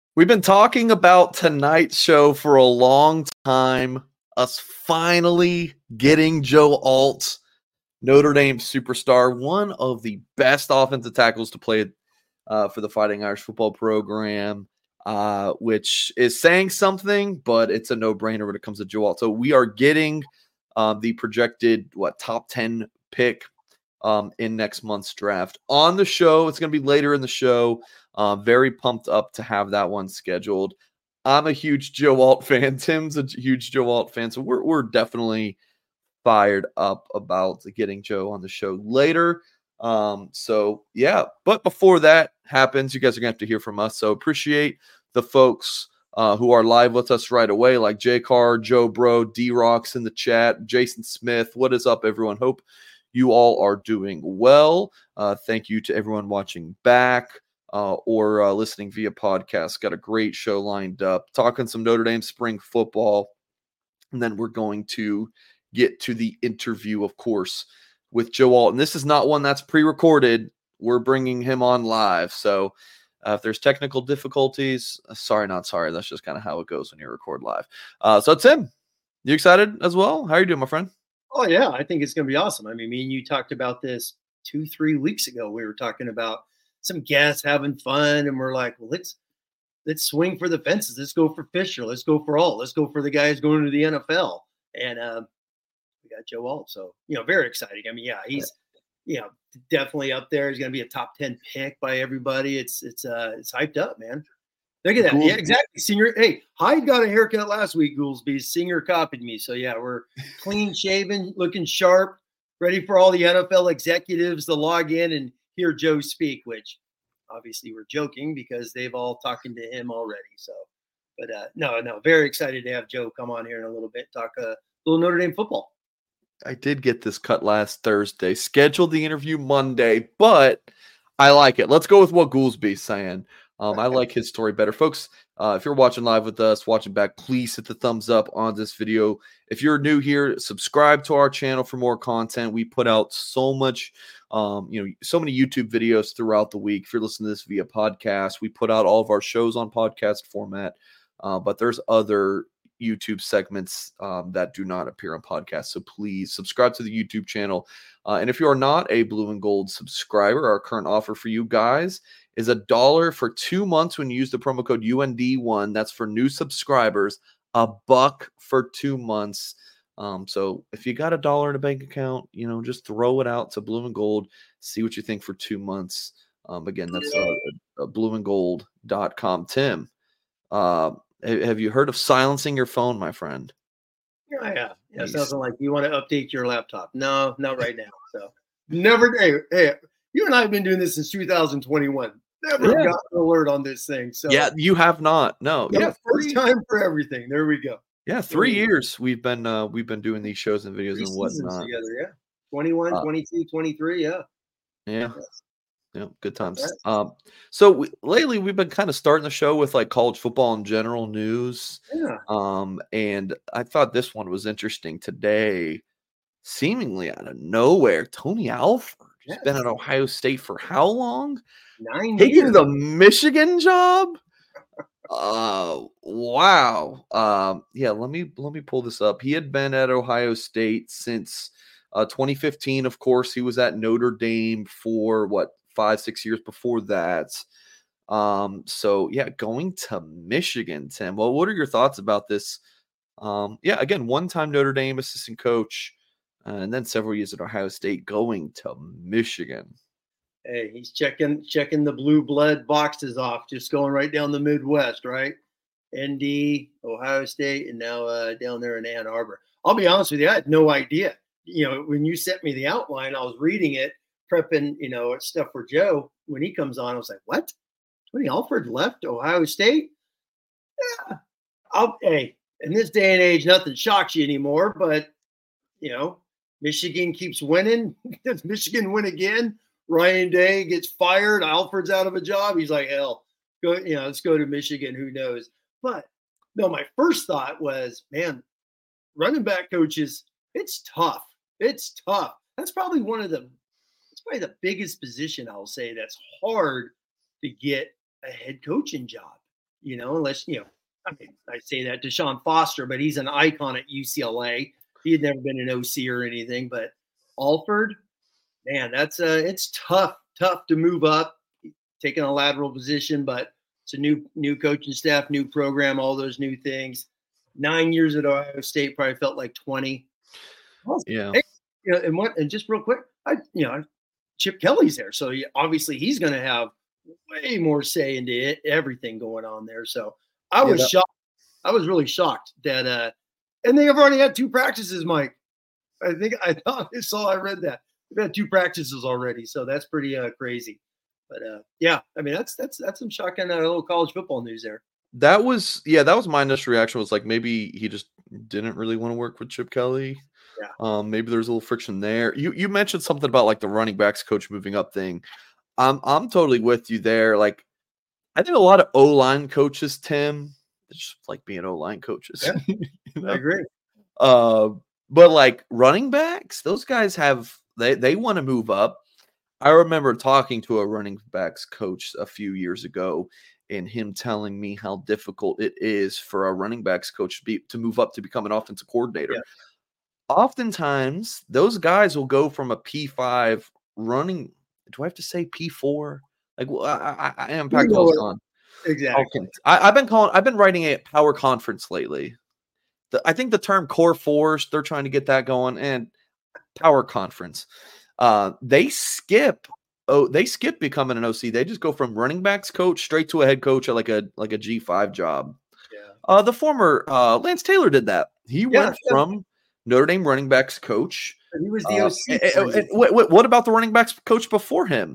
We've been talking about tonight's show for a long time. Us finally getting Joe Alt, Notre Dame superstar, one of the best offensive tackles to play for the Fighting Irish football program, which is saying something, but it's a no-brainer when it comes to Joe Alt. So we are getting the projected top 10 pick in next month's draft on the show. It's going to be later in the show. Very pumped up to have that one scheduled. I'm a huge Joe Alt fan. Tim's a huge Joe Alt fan. So we're definitely fired up about getting Joe on the show later. So yeah, but before that happens, you guys are going to have to hear from us. So appreciate the folks who are live with us right away, like J Car, Joe Bro, D-Rocks in the chat, Jason Smith. What is up, everyone? Hope you all are doing well. Thank you to everyone watching back or listening via podcast. Got a great show lined up, talking some Notre Dame spring football. And then we're going to get to the interview, of course, with Joe Alt. And this is not one that's pre-recorded. We're bringing him on live. So if there's technical difficulties, sorry, not sorry. That's just kind of how it goes when you record live. So Tim, you excited as well? How are you doing, my friend? Oh, yeah, I think it's going to be awesome. I mean, me and you talked about this 2-3 weeks ago. We were talking about some guests having fun, and we're like, well, let's swing for the fences. Let's go for Fisher. Let's go for Alt. Let's go for the guys going to the NFL. And we got Joe Alt. So, very exciting. I mean, yeah, he's, definitely up there. He's going to be a top 10 pick by everybody. It's hyped up, man. Look at that. Gould. Yeah, exactly. Senior. Hey, Hyde got a haircut last week, Goolsby. Senior copied me. So, yeah, we're clean shaven, looking sharp, ready for all the NFL executives to log in and hear Joe speak, which obviously we're joking because they've all talking to him already. So, but no, very excited to have Joe come on here in a little bit, talk a little Notre Dame football. I did get this cut last Thursday, scheduled the interview Monday, but I like it. Let's go with what Goolsby's saying. I like his story better. Folks, if you're watching live with us, watching back, please hit the thumbs up on this video. If you're new here, subscribe to our channel for more content. We put out so much, so many YouTube videos throughout the week. If you're listening to this via podcast, we put out all of our shows on podcast format, but there's other YouTube segments that do not appear on podcasts. So please subscribe to the YouTube channel. And if you are not a Blue and Gold subscriber, our current offer for you guys is $1 for 2 months when you use the promo code UND1. That's for new subscribers, $1 for 2 months. So if you got $1 in a bank account, just throw it out to Blue and Gold, see what you think for 2 months. Again, that's blueandgold.com. Tim, have you heard of silencing your phone, my friend? Yeah. Something like you want to update your laptop. No, not right now. So never. Hey, you and I have been doing this since 2021. Never got an alert on this thing. So yeah, you have not. No. Yeah, first time for everything. There we go. Yeah, 3 years we've been doing these shows and videos and whatnot together. Yeah, 21, 22, 23. Yeah. Yeah, good times. So lately we've been kind of starting the show with like college football in general news. Yeah. And I thought this one was interesting today. Seemingly out of nowhere, Tony Alford has been at Ohio State for how long? 9 years. Taking the Michigan job. Wow. Yeah, let me pull this up. He had been at Ohio State since 2015. Of course, he was at Notre Dame for 5-6 years before that. So yeah, going to Michigan, Tim. Well, what are your thoughts about this? Again, one-time Notre Dame assistant coach, and then several years at Ohio State, going to Michigan. Hey, he's checking the blue blood boxes off, just going right down the Midwest, right? ND, Ohio State, and now down there in Ann Arbor. I'll be honest with you, I had no idea. When you sent me the outline, I was reading it, prepping, stuff for Joe. When he comes on, I was like, what? Tony Alford left Ohio State? Yeah. Hey, in this day and age, nothing shocks you anymore, but, Michigan keeps winning. Does Michigan win again? Ryan Day gets fired. Alford's out of a job. He's like, hell, let's go to Michigan. Who knows? But no, my first thought was, man, running back coaches, it's tough. It's tough. That's probably the biggest position I'll say that's hard to get a head coaching job. unless, I mean, I say that to Sean Foster, but he's an icon at UCLA. He had never been an OC or anything, but Alford, man, it's tough to move up, taking a lateral position, but it's a new coaching staff, new program, all those new things. 9 years at Ohio State probably felt like 20. Yeah. Hey, and just real quick, Chip Kelly's there, so obviously he's going to have way more say into everything going on there. So I was shocked. I was really shocked that, and they have already had 2 practices, Mike. I read that they've had 2 practices already, so that's pretty crazy. But yeah, I mean that's some shocking little college football news there. That was my initial reaction, was like maybe he just didn't really want to work with Chip Kelly. Yeah. Maybe there's a little friction there. You mentioned something about like the running backs coach moving up thing. I'm totally with you there. Like, I think a lot of O-line coaches, Tim, they just like being O-line coaches. Yeah. I agree. But like running backs, those guys they want to move up. I remember talking to a running backs coach a few years ago, and him telling me how difficult it is for a running backs coach to move up to become an offensive coordinator. Yeah. Oftentimes, those guys will go from a P5 running. Do I have to say P4? Like, well, I am Pac-12 on. Exactly. I've been writing a power conference lately. I think the term core fours, they're trying to get that going, and power conference. They skip becoming an OC. They just go from running backs coach straight to a head coach at like a G5 job. Yeah. The former Lance Taylor did that. He went from Notre Dame running backs coach. He was the OC. What about the running backs coach before him?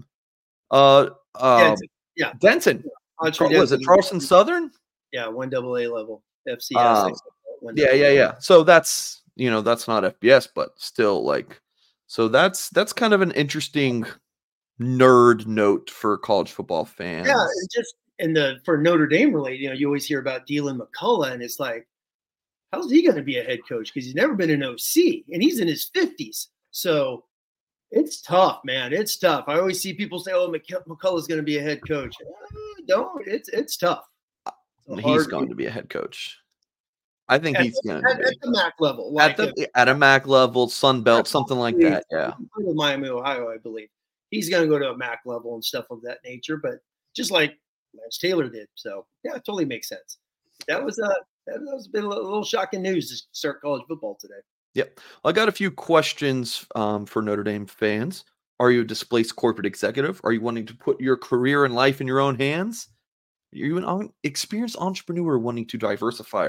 Denton. Was it Charleston Southern? Yeah, 1AA level FCS. Yeah. So that's that's not FBS, but still like. So that's kind of an interesting nerd note for college football fans. Yeah, for Notre Dame related, you always hear about Dylan McCullough, and it's like, how's he going to be a head coach? Because he's never been an OC, and he's in his 50s. So it's tough, man. It's tough. I always see people say, "Oh, McCullough's going to be a head coach." It's tough. He's going to be a head coach. I think he's going to be at the MAC level, at a MAC level, Sun Belt, something like that. Yeah, Miami, Ohio, I believe he's going to go to a MAC level and stuff of that nature. But just like Lance Taylor did, so yeah, it totally makes sense. That was been a little shocking news to start college football today. Yep, well, I got a few questions for Notre Dame fans. Are you a displaced corporate executive? Are you wanting to put your career and life in your own hands? Are you an experienced entrepreneur wanting to diversify?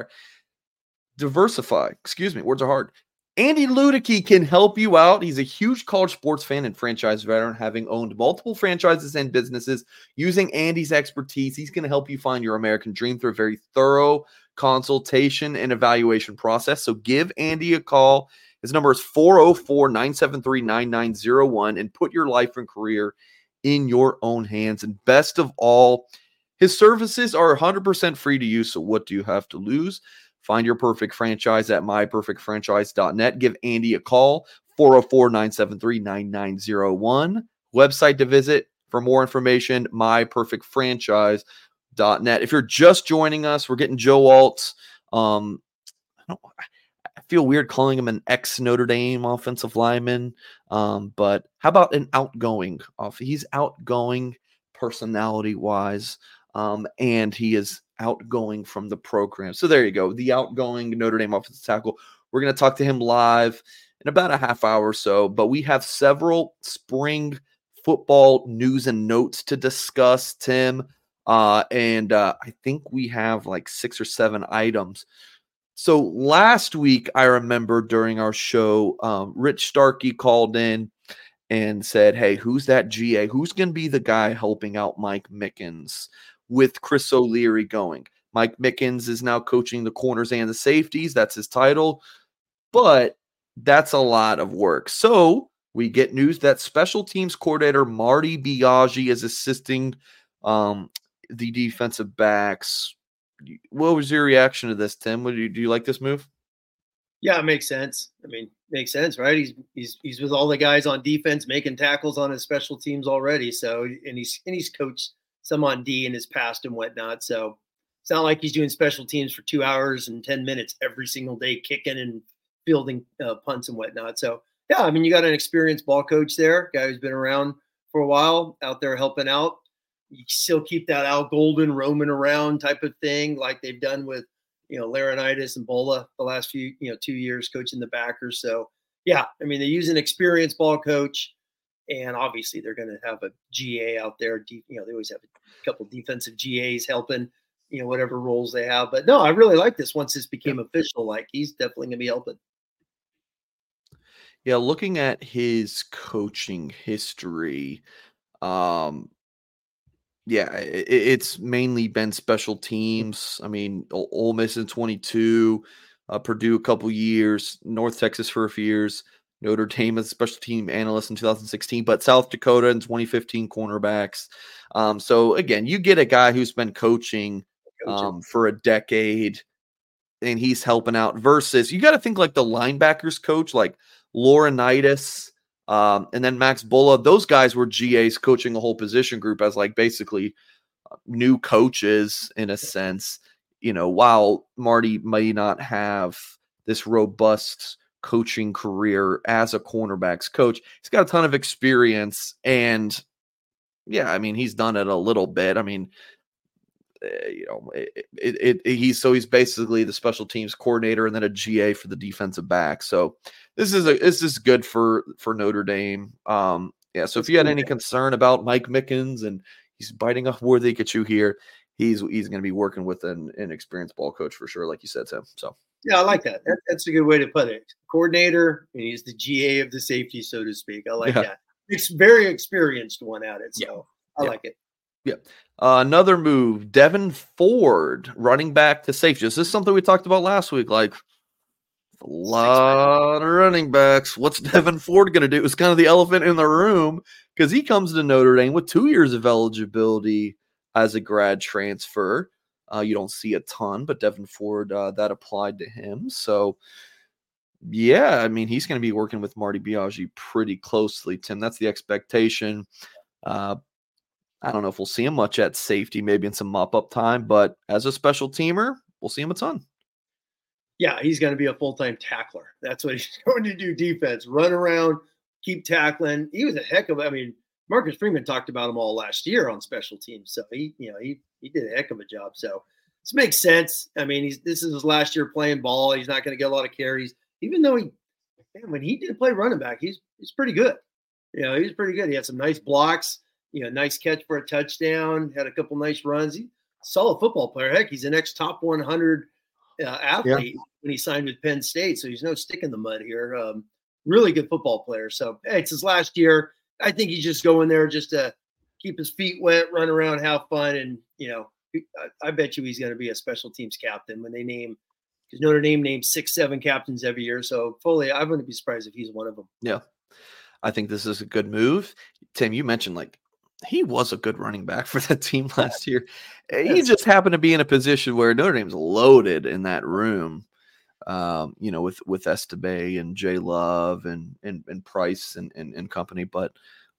Words are hard. Andy Ludicky can help you out. He's a huge college sports fan and franchise veteran, having owned multiple franchises and businesses. Using Andy's expertise, he's going to help you find your American dream through a very thorough consultation and evaluation process. So give Andy a call. His number is 404-973-9901, and put your life and career in your own hands. And best of all, his services are 100% free to use. So what do you have to lose? Find your perfect franchise at myperfectfranchise.net. Give Andy a call, 404-973-9901. Website to visit for more information, myperfectfranchise.net. If you're just joining us, we're getting Joe Alt. I feel weird calling him an ex-Notre Dame offensive lineman, but how about an outgoing? He's outgoing personality-wise, and he is outgoing from the program. So there you go. The outgoing Notre Dame offensive tackle. We're going to talk to him live in about a half hour or so, but we have several spring football news and notes to discuss, Tim. And I think we have like 6 or 7 items. So last week, I remember during our show, Rich Starkey called in and said, hey, who's that GA? Who's going to be the guy helping out Mike Mickens with Chris O'Leary going? Mike Mickens is now coaching the corners and the safeties. That's his title. But that's a lot of work. So we get news that special teams coordinator Marty Biaggi is assisting the defensive backs. What was your reaction to this, Tim? Do you like this move? Yeah, it makes sense. I mean, makes sense, right? He's with all the guys on defense making tackles on his special teams already. So, and he's coached some on D in his past and whatnot. So It's not like he's doing special teams for 2 hours and 10 minutes every single day, kicking and fielding punts and whatnot. So, yeah, I mean, you got an experienced ball coach there, guy who's been around for a while, out there helping out. You still keep that Al Golden roaming around type of thing, like they've done with, Laurinaitis and Bola the last few, 2 years coaching the backers. So, yeah, I mean, they use an experienced ball coach, and obviously they're going to have a GA out there. They always have a couple defensive GAs helping, whatever roles they have. But no, I really like this once this became official. Like, he's definitely going to be helping. Yeah, looking at his coaching history, it's mainly been special teams. I mean, Ole Miss in 22, Purdue a couple years, North Texas for a few years, Notre Dame as a special team analyst in 2016, but South Dakota in 2015 cornerbacks. So again, you get a guy who's been coaching for a decade, and he's helping out. Versus, you got to think like the linebackers coach, like Laurinaitis. And then Max Bola, those guys were GAs coaching the whole position group as like basically new coaches in a sense. While Marty may not have this robust coaching career as a cornerbacks coach, he's got a ton of experience. And yeah, I mean, he's done it a little bit. I mean, he's basically the special teams coordinator and then a GA for the defensive back. So this is good for Notre Dame. So if you had any concern about Mike Mickens and he's biting off more than he could chew here, he's going to be working with an experienced ball coach for sure, like you said, Tim. So yeah, I like that. That's a good way to put it. Coordinator, and he's the GA of the safety, so to speak. I like that. It's very experienced one at it, so I like it. Yeah. Another move, Devin Ford, running back to safety. This is something we talked about last week. Like, a lot of running backs. What's Devin Ford going to do? It's kind of the elephant in the room because he comes to Notre Dame with 2 years of eligibility as a grad transfer. You don't see a ton, but Devin Ford, that applied to him. So, yeah, I mean, he's going to be working with Marty Biagi pretty closely, Tim. That's the expectation. I don't know if we'll see him much at safety, maybe in some mop-up time, but as a special teamer, we'll see him a ton. Yeah, he's going to be a full-time tackler. That's what he's going to do, defense. Run around, keep tackling. He was a heck of Marcus Freeman talked about him all last year on special teams, so he did a heck of a job. So this makes sense. I mean, this is his last year playing ball. He's not going to get a lot of carries, even though when he did play running back, he's pretty good. He was pretty good. He had some nice blocks. Nice catch for a touchdown, had a couple nice runs. He's a solid football player. Heck, he's an ex-top 100 athlete when he signed with Penn State, so he's no stick in the mud here. Really good football player. So, hey, it's his last year. I think he's just going there just to keep his feet wet, run around, have fun, and, I bet you he's going to be a special teams captain when they because Notre Dame names 6-7 captains every year, so fully I wouldn't be surprised if he's one of them. Yeah, I think this is a good move. Tim, you mentioned, like, he was a good running back for that team last year. He just happened to be in a position where Notre Dame's loaded in that room, with Estebe and Jay Love and Price and company. But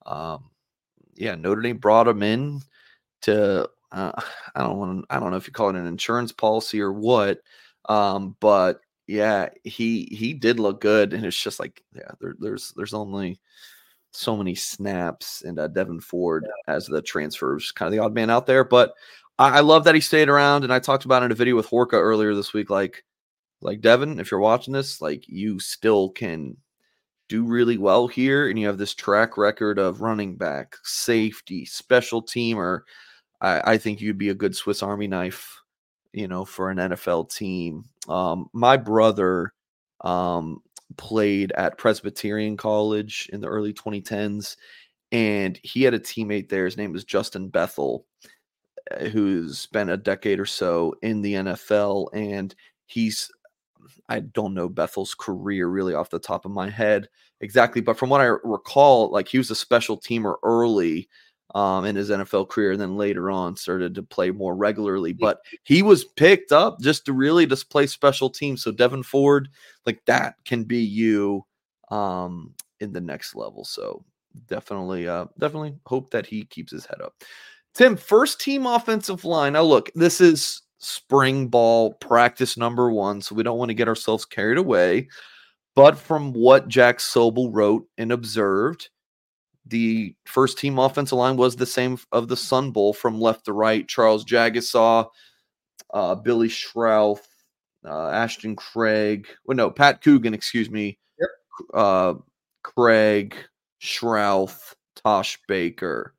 Notre Dame brought him in to I don't know if you call it an insurance policy or what, but yeah, he did look good, and it's just like there's only so many snaps, and Devin Ford as the transfers, kind of the odd man out there. But I love that he stayed around, and I talked about it in a video with Horka earlier this week. Like Devin, if you're watching this, like, you still can do really well here, and you have this track record of running back, safety, special teamer. I think you'd be a good Swiss Army knife, for an NFL team. My brother played at Presbyterian College in the early 2010s, and he had a teammate there. His name was Justin Bethel, who's been a decade or so in the NFL, and I don't know Bethel's career really off the top of my head exactly, but from what I recall, like, he was a special teamer early in his NFL career, and then later on started to play more regularly. But he was picked up just to really play special teams. So Devin Ford, like, that can be you in the next level. So definitely hope that he keeps his head up. Tim, first team offensive line. Now look, this is spring ball practice number 1, so we don't want to get ourselves carried away. But from what Jack Sobel wrote and observed, the first team offensive line was the same of the Sun Bowl from left to right. Charles Jagasaw, Billy Schrauth, Ashton Craig. Well, no, Pat Coogan, excuse me. Yep. Craig, Schrauth, Tosh Baker.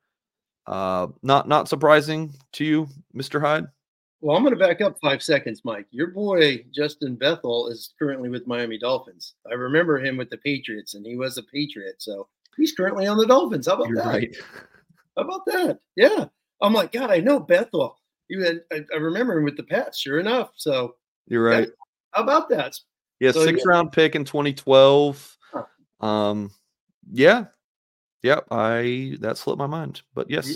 Not surprising to you, Mr. Hyde? Well, I'm going to back up 5 seconds, Mike. Your boy, Justin Bethel, is currently with Miami Dolphins. I remember him with the Patriots, and he was a Patriot. So he's currently on the Dolphins. How about You're that? Right. How about that? Yeah. I'm like, God, I know Bethel. I remember him with the Pats, sure enough. So You're right. Yeah, how about that? Yeah, So, 6th round pick in 2012. Huh. Yeah. That slipped my mind. But yes,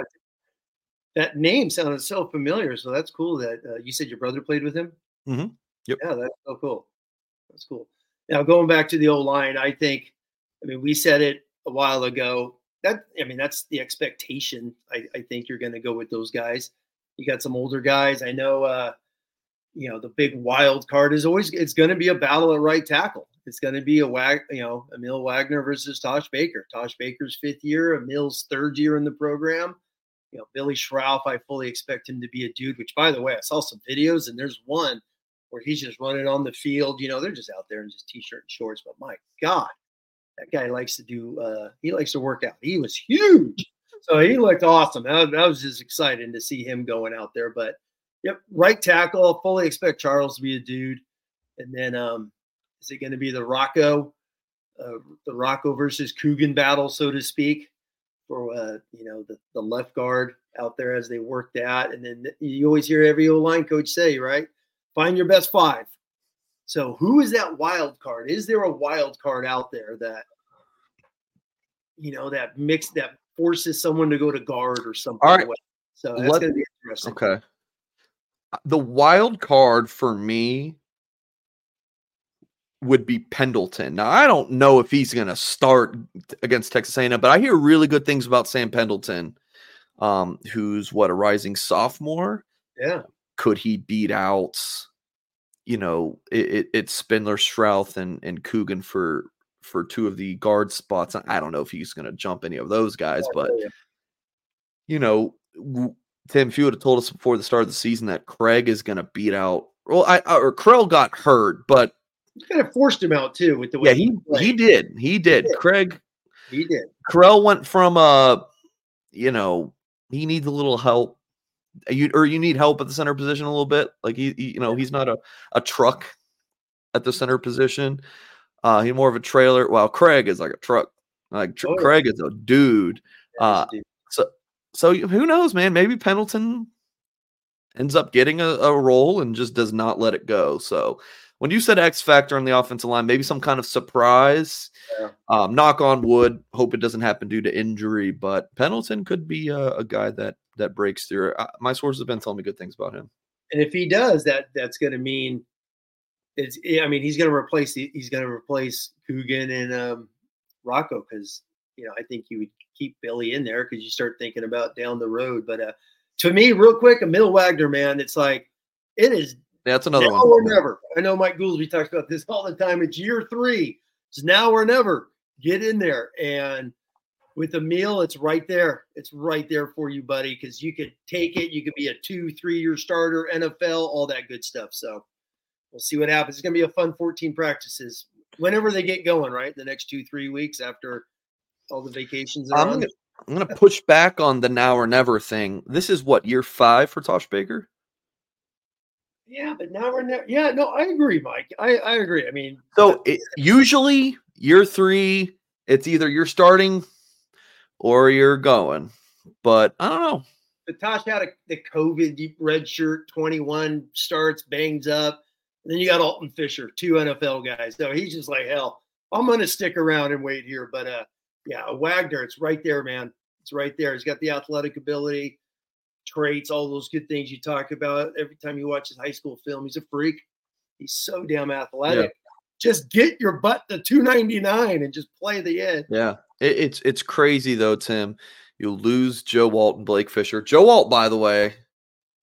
that name sounded so familiar. So that's cool that you said your brother played with him. Mm-hmm. Yep. Yeah, that's so cool. That's cool. Now going back to the O-line, we said it a while ago. That's the expectation. I think you're going to go with those guys. You got some older guys. I know. The big wild card is it's going to be a battle at right tackle. It's going to be Emil Wagner versus Tosh Baker. Tosh Baker's 5th year, Emil's 3rd year in the program. Billy Schrauth, I fully expect him to be a dude, which, by the way, I saw some videos, and there's one where he's just running on the field. They're just out there in just T-shirt and shorts. But, my God, that guy likes to work out. He was huge. So he looked awesome. I was just excited to see him going out there. But, yep, right tackle, fully expect Charles to be a dude. And then is it going to be the Rocco versus Coogan battle, so to speak? For the left guard out there as they work that. And then you always hear every O-line coach say, right, find your best 5. So who is that wild card? Is there a wild card out there that that forces someone to go to guard or something? All right. So that's going to be interesting. Okay. The wild card for me would be Pendleton. Now, I don't know if he's going to start against Texas A&M, but I hear really good things about Sam Pendleton, who's a rising sophomore. Yeah. Could he beat out, it's Spindler, Schrauth, and Coogan for 2 of the guard spots? I don't know if he's going to jump any of those guys, but, Tim, if you would have told us before the start of the season that Craig is going to beat out, or Krell got hurt, but he kind of forced him out too with the way he did. He did. Craig. He did. Krell went from he needs a little help. You need help at the center position a little bit. Like he's not a truck at the center position. He's more of a trailer. While Craig is like a truck. Craig is a dude. So who knows, man? Maybe Pendleton ends up getting a role and just does not let it go. So when you said X factor on the offensive line, maybe some kind of surprise. Yeah. Knock on wood. Hope it doesn't happen due to injury, but Pendleton could be a guy that breaks through. My sources have been telling me good things about him. And if he does, that's going to mean he's going to replace Coogan and Rocco, because I think you would keep Billy in there because you start thinking about down the road. But to me, real quick, Emil Wagner, man, it's like it is. That's another now one. Or never. I know Mike Goolsby talks about this all the time. It's year 3. It's now or never. Get in there. And with Emil, it's right there. It's right there for you, buddy, because you could take it. You could be a 2-3 year starter, NFL, all that good stuff. So we'll see what happens. It's going to be a fun 14 practices whenever they get going, right? The next 2-3 weeks after all the vacations. I'm going to push back on the now or never thing. This is year 5 for Tosh Baker? Yeah, but now we're never. Yeah, no, I agree, Mike. I agree. I mean, so usually year 3, it's either you're starting or you're going. But I don't know. But Tosh had the COVID red shirt, 21 starts, bangs up. And then you got Alton Fisher, 2 NFL guys. So he's just like, hell, I'm going to stick around and wait here. But Wagner, it's right there, man. It's right there. He's got the athletic ability, traits, all those good things you talk about every time you watch his high school film. He's a freak. He's so damn athletic. Yeah. Just get your butt to 299 and just play the end. Yeah, it's crazy though, Tim. You lose Joe Alt and Blake Fisher. Joe Alt, by the way,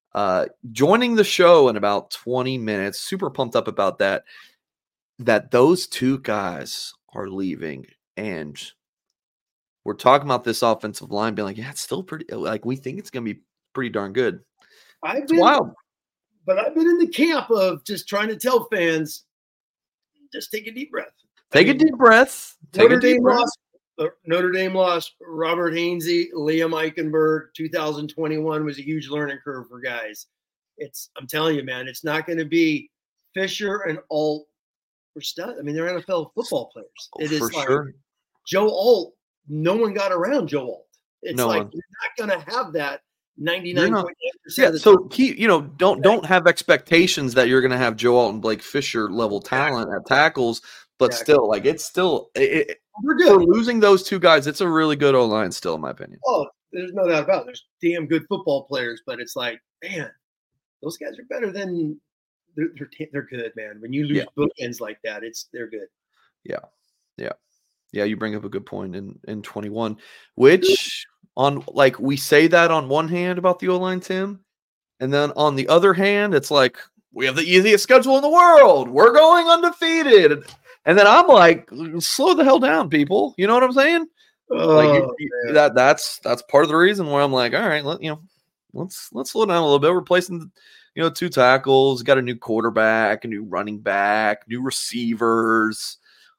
Joining the show in about 20 minutes. Super pumped up about that. That those two guys are leaving, and we're talking about this offensive line being like, yeah, it's still pretty. Like we think it's going to be pretty darn good. It's wild. But I've been in the camp of just trying to tell fans, just take a deep breath. Take a deep breath. Notre Dame lost Robert Hainsey, Liam Eichenberg. 2021 was a huge learning curve for guys. I'm telling you, man, it's not going to be Fisher and Alt or stud. I mean, they're NFL football players. It is like sure. Joe Alt. No one got around Joe Alt. It's you're not going to have that 99.8%. Yeah, so don't have expectations that you're going to have Joe Alt and Blake Fisher level talent at tackles, but still, like we're good. For losing those two guys, it's a really good O-line still, in my opinion. Oh, there's no doubt about it. There's damn good football players, but it's like, man, those guys are better than they're good, man. When you lose bookends like that, they're good. Yeah, you bring up a good point in 21, which on like we say that on one hand about the O-line, Tim, and then on the other hand, it's like we have the easiest schedule in the world. We're going undefeated. And then I'm like, slow the hell down, people. You know what I'm saying? That's part of the reason why I'm like, all right, let's slow down a little bit. We're replacing two tackles, got a new quarterback, a new running back, new receivers.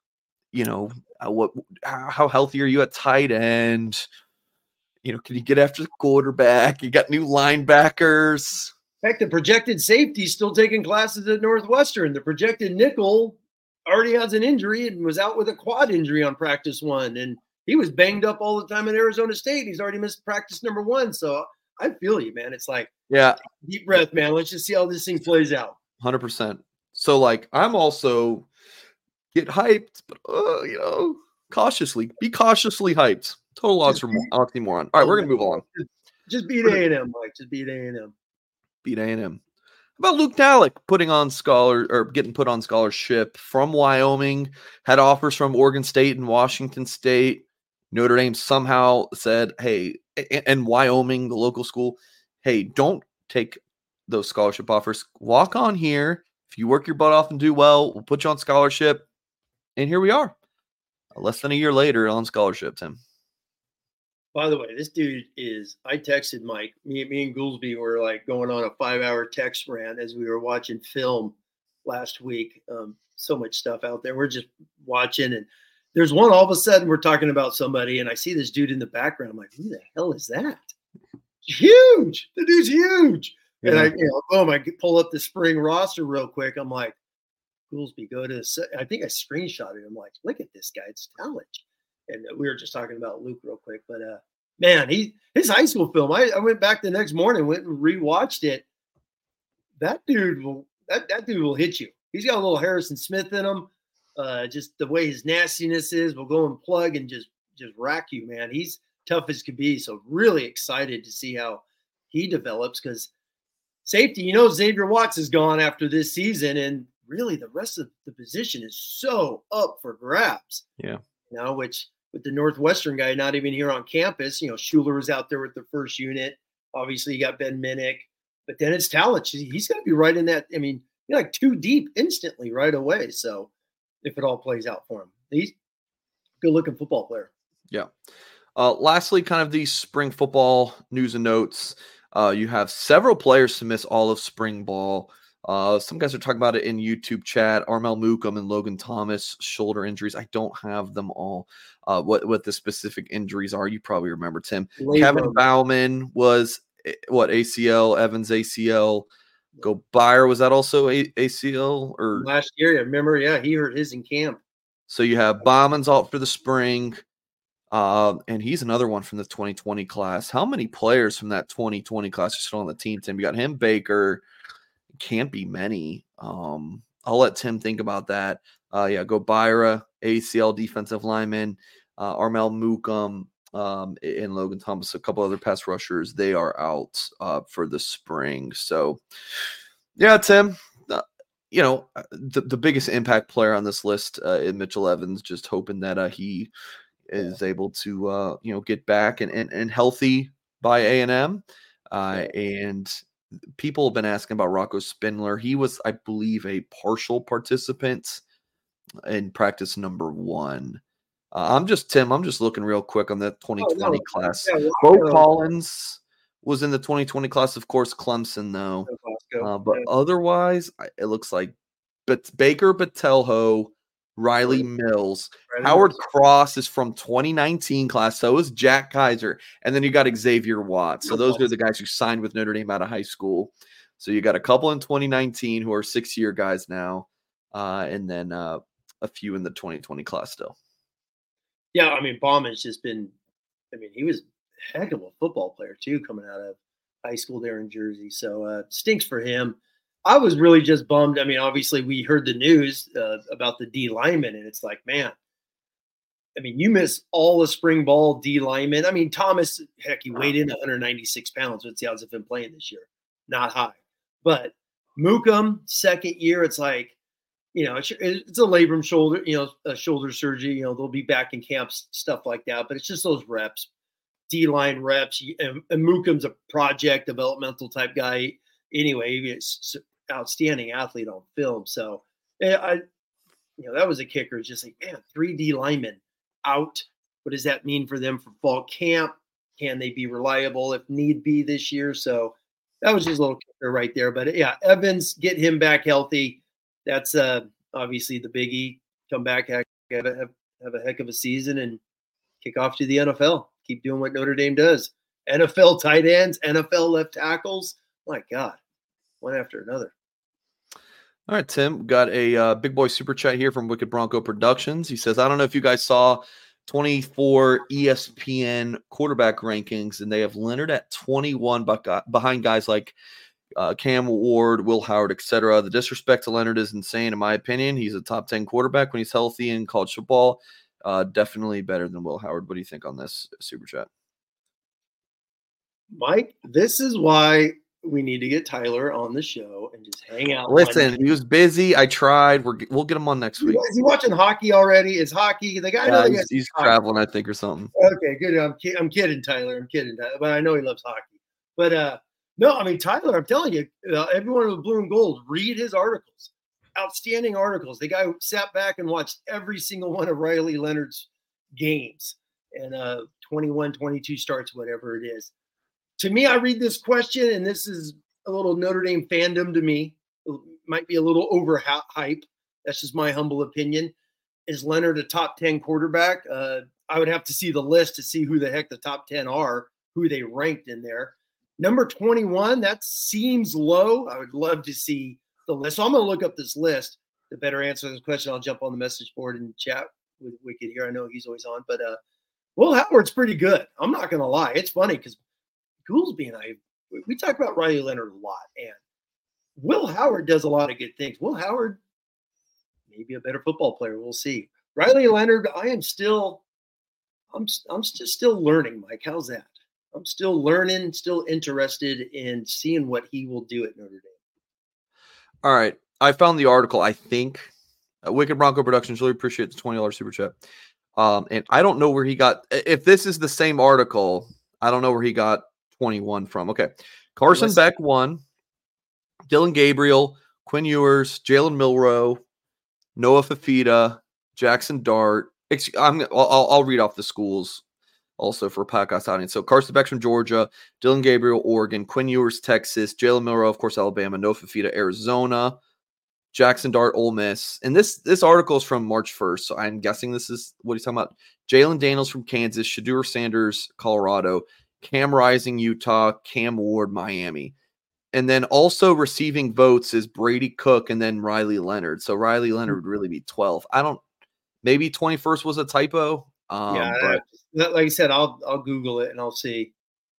How healthy are you at tight end? Can you get after the quarterback? You got new linebackers. In fact, the projected safety still taking classes at Northwestern. The projected nickel already has an injury and was out with a quad injury on practice 1. And he was banged up all the time at Arizona State. He's already missed practice number 1. So I feel you, man. It's like, deep breath, man. Let's just see how this thing plays out. 100%. So like, I'm also get hyped, but be cautiously hyped. Total oxymoron. All right, we're gonna move on. Just beat A&M, Mike. Just beat A&M. Beat A&M. How about Luke Dalek getting put on scholarship from Wyoming? Had offers from Oregon State and Washington State. Notre Dame somehow said, "Hey," and Wyoming, the local school, "Hey, don't take those scholarship offers. Walk on here. If you work your butt off and do well, we'll put you on scholarship." And here we are, less than a year later on scholarship, Tim. By the way, this dude I texted Mike. Me and Goolsby were like going on a 5-hour text rant as we were watching film last week. So much stuff out there. We're just watching, and there's one all of a sudden we're talking about somebody, and I see this dude in the background. I'm like, who the hell is that? Huge. The dude's huge. Yeah. And I pull up the spring roster real quick. I'm like, Goolsby, go to, I think I screenshotted it. I'm like, look at this guy. It's talent. And we were just talking about Luke real quick, but man, his high school film. I went back the next morning, went and rewatched it. That dude will hit you. He's got a little Harrison Smith in him. Just the way his nastiness is, will go and plug and just rack you, man. He's tough as could be. So really excited to see how he develops, because safety, Xavier Watts is gone after this season, and really the rest of the position is so up for grabs. Yeah. Which with the Northwestern guy not even here on campus, Schuler was out there with the first unit. Obviously, you got Ben Minnick, but then it's talent. He's going to be right in that. I mean, you're like 2 deep instantly right away. So if it all plays out for him, he's a good-looking football player. Yeah. Lastly, kind of these spring football news and notes. You have several players to miss all of spring ball. Some guys are talking about it in YouTube chat. Armel Mukum and Logan Thomas, shoulder injuries. I don't have them all. What the specific injuries are. You probably remember, Tim. Kevin Bauman was ACL, Evans ACL. Gobert, was that also ACL or last year? I remember. Yeah, he hurt his in camp. So you have Bauman's out for the spring. And he's another one from the 2020 class. How many players from that 2020 class are still on the team, Tim? You got him, Baker. Can't be many. I'll let Tim think about that. Gobira, ACL defensive lineman, Armel Mukum, and Logan Thomas, a couple other pass rushers. They are out for the spring. So, yeah, Tim, the biggest impact player on this list is Mitchell Evans. Just hoping that he is able to get back and healthy by A&M. And people have been asking about Rocco Spindler. He was, I believe, a partial participant in practice number 1. I'm just looking real quick on the 2020 class. Yeah, Bo Collins was in the 2020 class, of course. Clemson, though. But otherwise, it looks like Baker Batelho, Riley Mills. Howard Cross is from 2019 class. So is Jack Kaiser. And then you got Xavier Watts. So those are the guys who signed with Notre Dame out of high school. So you got a couple in 2019 who are 6-year guys now. And then a few in the 2020 class still. Yeah, I mean, Bauman's just been – I mean, he was a heck of a football player too coming out of high school there in Jersey. So stinks for him. I was really just bummed. I mean, obviously we heard the news about the D lineman, and it's like, man, I mean, you miss all the spring ball D linemen. I mean, Thomas, heck, he weighed in 196 pounds. What's the odds of him playing this year? Not high. But Mookum, second year, it's like, you know, it's a labrum shoulder, you know, a shoulder surgery. You know, they'll be back in camps, stuff like that. But it's just those reps, D-line reps. And Mookum's a project developmental type guy. Anyway, he's an outstanding athlete on film. So, that was a kicker. It's just like, man, 3 D linemen out. What does that mean for them for fall camp? Can they be reliable if need be this year? So that was just a little kicker right there. But yeah, Evans, get him back healthy. That's obviously the biggie. Come back, have a heck of a season, and kick off to the NFL. Keep doing what Notre Dame does. NFL tight ends, NFL left tackles. My God, one after another. All right, Tim, got a big boy super chat here from Wicked Bronco Productions. He says, I don't know if you guys saw 24 ESPN quarterback rankings, and they have Leonard at 21 behind guys like Cam Ward, Will Howard, etc. The disrespect to Leonard is insane, in my opinion. He's a top 10 quarterback when he's healthy in college football. Definitely better than Will Howard. What do you think on this super chat? Mike, this is why we need to get Tyler on the show and just hang out. Listen, he was busy. I tried. We'll get him on next week. Is he watching hockey already? Is hockey the guy? He's traveling, I think, or something. Okay, good. I'm kidding, Tyler. But I know he loves hockey. But no, I mean, Tyler, I'm telling you, everyone with blue and gold, read his articles. Outstanding articles. The guy sat back and watched every single one of Riley Leonard's games and 21, 22 starts, whatever it is. To me, I read this question, and this is a little Notre Dame fandom to me. It might be a little overhype. That's just my humble opinion. Is Leonard a top 10 quarterback? I would have to see the list to see who the heck the top 10 are, who they ranked in there. Number 21, that seems low. I would love to see the list. So I'm going to look up this list to better answer this question. I'll jump on the message board and chat with Wicked here. I know he's always on. But Will Howard's pretty good. I'm not going to lie. It's funny because Goolsby and I, we talk about Riley Leonard a lot. And Will Howard does a lot of good things. Will Howard may be a better football player. We'll see. Riley Leonard, I'm still learning, Mike. How's that? I'm still learning, still interested in seeing what he will do at Notre Dame. All right. I found the article, I think. Wicked Bronco Productions, really appreciate the $20 super chat. And I don't know where he got – if this is the same article, I don't know where he got 21 from. Okay. Carson Beck 1, Dylan Gabriel, Quinn Ewers, Jalen Milroe, Noah Fafita, Jackson Dart. I'll read off the schools also for a podcast audience. So Carson Beck from Georgia, Dylan Gabriel, Oregon, Quinn Ewers, Texas, Jalen Milroe, of course, Alabama, Noah Fafita, Arizona, Jackson Dart, Ole Miss. And this article is from March 1st, so I'm guessing this is what he's talking about. Jalen Daniels from Kansas, Shadur Sanders, Colorado, Cam Rising, Utah, Cam Ward, Miami. And then also receiving votes is Brady Cook and then Riley Leonard. So Riley Leonard would really be 12. Maybe 21st was a typo. But like I said, I'll Google it and I'll see.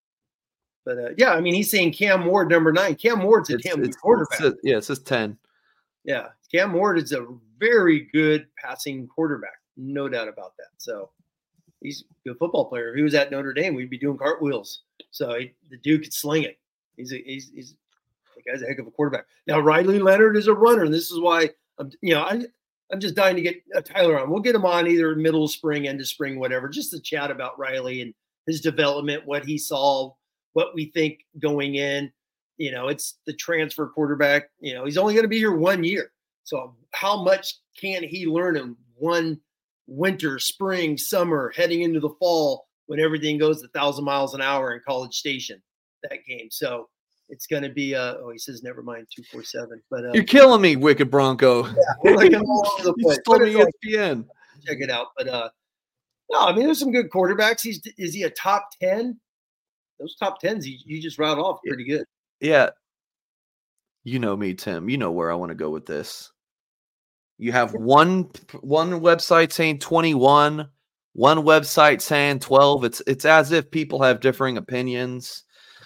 But yeah, I mean, he's saying Cam Ward number 9. Cam Ward's a damn good quarterback. It says 10. Yeah, Cam Ward is a very good passing quarterback, no doubt about that. So he's a good football player. If he was at Notre Dame, we'd be doing cartwheels. So the dude could sling it. He's the guy's a heck of a quarterback. Now Riley Leonard is a runner, and this is why I'm just dying to get Tyler on. We'll get him on either middle of spring, end of spring, whatever, just to chat about Riley and his development, what he saw, what we think going in. it's the transfer quarterback. He's only going to be here 1 year. So how much can he learn in one winter, spring, summer, heading into the fall when everything goes 1,000 miles an hour in College Station, that game. So it's going to be, he says, never mind 247. But you're killing me, Wicked Bronco. Yeah, we're like all over the place. ESPN. Check it out. But no, I mean, there's some good quarterbacks. Is he a top 10? Those top 10s, you just route off pretty good. Yeah. You know me, Tim. You know where I want to go with this. You have one website saying 21, one website saying 12. It's as if people have differing opinions.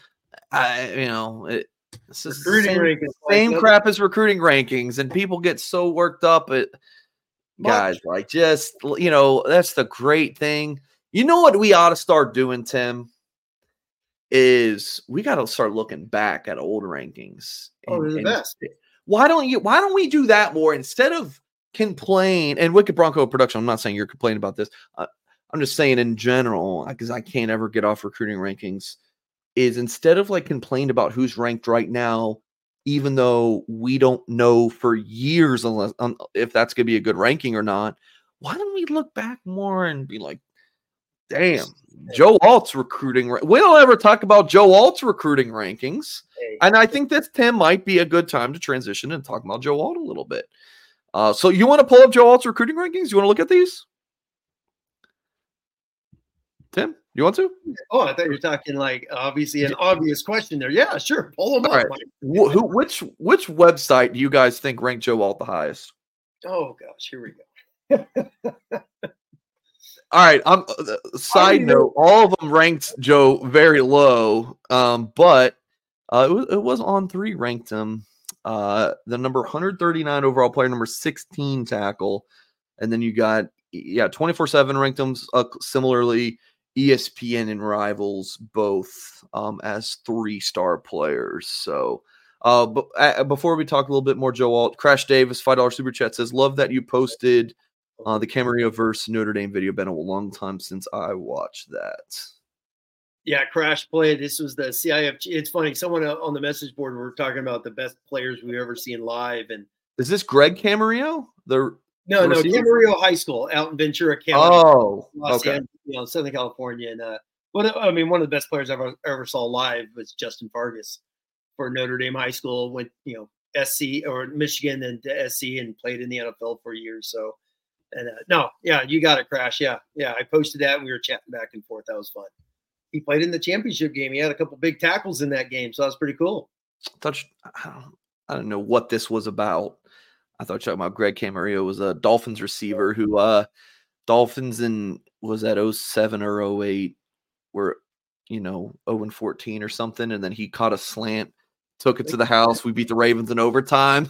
It's same crap as recruiting rankings, and people get so worked up at guys like just that's the great thing. You know what we ought to start doing, Tim? Is we got to start looking back at old rankings. They're the best. Why don't we do that more instead of complain? And Wicked Bronco Production, I'm not saying you're complaining about this. I'm just saying in general, because I can't ever get off recruiting rankings, is instead of complain about who's ranked right now, even though we don't know for years if that's going to be a good ranking or not, why don't we look back more and be like, damn, Joe Alt's recruiting. We don't ever talk about Joe Alt's recruiting rankings. And I think that Tim might be a good time to transition and talk about Joe Alt a little bit. So you want to pull up Joe Alt's recruiting rankings? You want to look at these? Tim, you want to? Oh, I thought you were talking obviously an obvious question there. Yeah, sure. Pull them up. Right. Which website do you guys think ranked Joe Alt the highest? Oh, gosh. Here we go. All right. Side note, all of them ranked Joe very low, but it was On3 ranked him the number 139 overall player, number 16 tackle, and then you got 24/7 ranked him similarly. ESPN and Rivals both as 3-star players. So, but before we talk a little bit more, Joe Alt, Crash Davis, $5 super chat says, "Love that you posted the Camarillo versus Notre Dame video. Been a long time since I watched that." Yeah, Crash played. This was the CIF. It's funny. Someone on the message board were talking about the best players we've ever seen live. And is this Greg Camarillo? No, Camarillo High School out in Ventura County. Oh, okay. Southern California. And one of the best players I ever saw live was Justin Fargas for Notre Dame High School. Went SC or Michigan and to SC and played in the NFL for years. So, and you got it, Crash. Yeah. I posted that and we were chatting back and forth. That was fun. He played in the championship game. He had a couple big tackles in that game, so that was pretty cool. I don't know what this was about. I thought you were talking about Greg Camarillo was a Dolphins receiver who Dolphins was at 07 or 08 were 0-14 or something, and then he caught a slant, took it to the house. We beat the Ravens in overtime.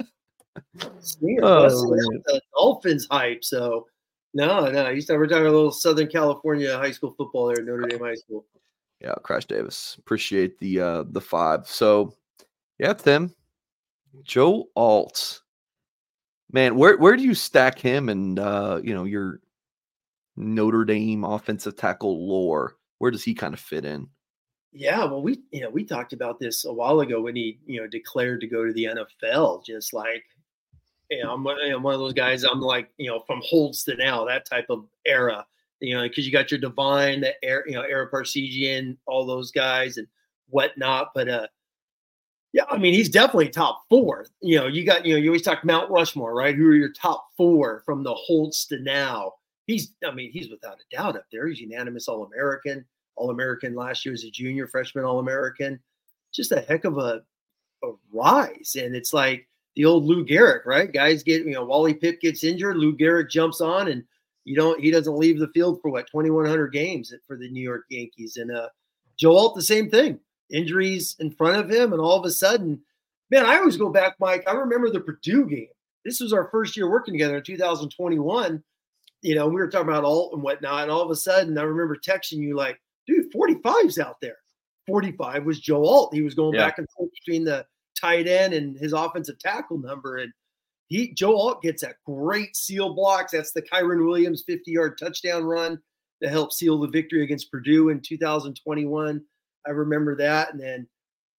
The Dolphins hype. So no. We're talking a little Southern California high school football there at Notre Dame High School. Yeah, Crash Davis. Appreciate the 5. So yeah, Tim, Joe Alt. Man, where do you stack him and your Notre Dame offensive tackle lore? Where does he kind of fit in? Yeah, well, we talked about this a while ago when he declared to go to the NFL. Just like, I'm one of those guys. I'm like, from Holtz to now, that type of era. Because you got your Divine, the Ara Parsegian, all those guys and whatnot. But yeah, I mean, he's definitely top 4. You always talk Mount Rushmore, right? Who are your top 4 from the Holtz to now? He's without a doubt up there. He's unanimous All-American last year as a junior, freshman All-American. Just a heck of a rise. And it's like the old Lou Gehrig, right? Guys get, Wally Pipp gets injured, Lou Gehrig jumps on, and he doesn't leave the field for 2,100 games for the New York Yankees. And Joe Alt, the same thing. Injuries in front of him, and all of a sudden, man, I always go back, Mike. I remember the Purdue game. This was our first year working together in 2021. We were talking about Alt and whatnot, and all of a sudden, I remember texting you like, dude, 45's out there. 45 was Joe Alt. He was going back and forth between the tight end and his offensive tackle number. And Joe Alt gets that great seal blocks. That's the Kyron Williams 50-yard touchdown run that helped seal the victory against Purdue in 2021. I remember that. And then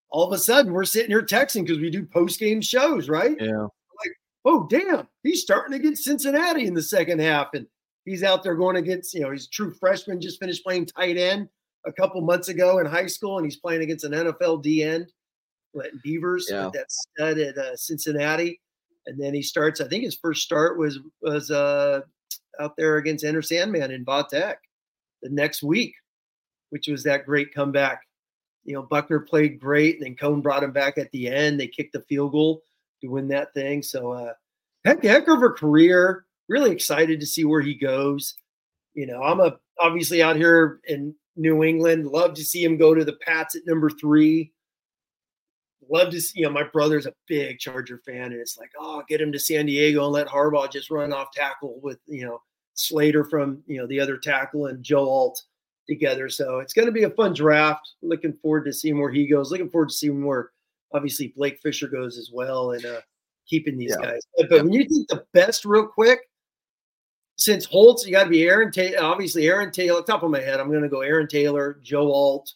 all of a sudden we're sitting here texting because we do post-game shows, right? Yeah. Like, oh, damn, he's starting against Cincinnati in the second half. And he's out there going against, he's a true freshman, just finished playing tight end a couple months ago in high school, and he's playing against an NFL D end, Beavers, with that stud at Cincinnati. And then he starts, I think his first start was out there against Enter Sandman in Vatek the next week, which was that great comeback. Buckner played great, and then Cone brought him back at the end. They kicked the field goal to win that thing. So heck of a career. Really excited to see where he goes. I'm obviously out here in New England. Love to see him go to the Pats at number 3. Love to see, my brother's a big Charger fan, and it's like, get him to San Diego and let Harbaugh just run off tackle with, Slater from, the other tackle and Joe Alt together. So it's going to be a fun draft. Looking forward to seeing where he goes. Looking forward to seeing where obviously Blake Fisher goes as well, and keeping these guys. But when you think the best real quick, since Holtz, you got to be Aaron Taylor. Obviously, Aaron Taylor, top of my head, I'm going to go Aaron Taylor, Joe Alt.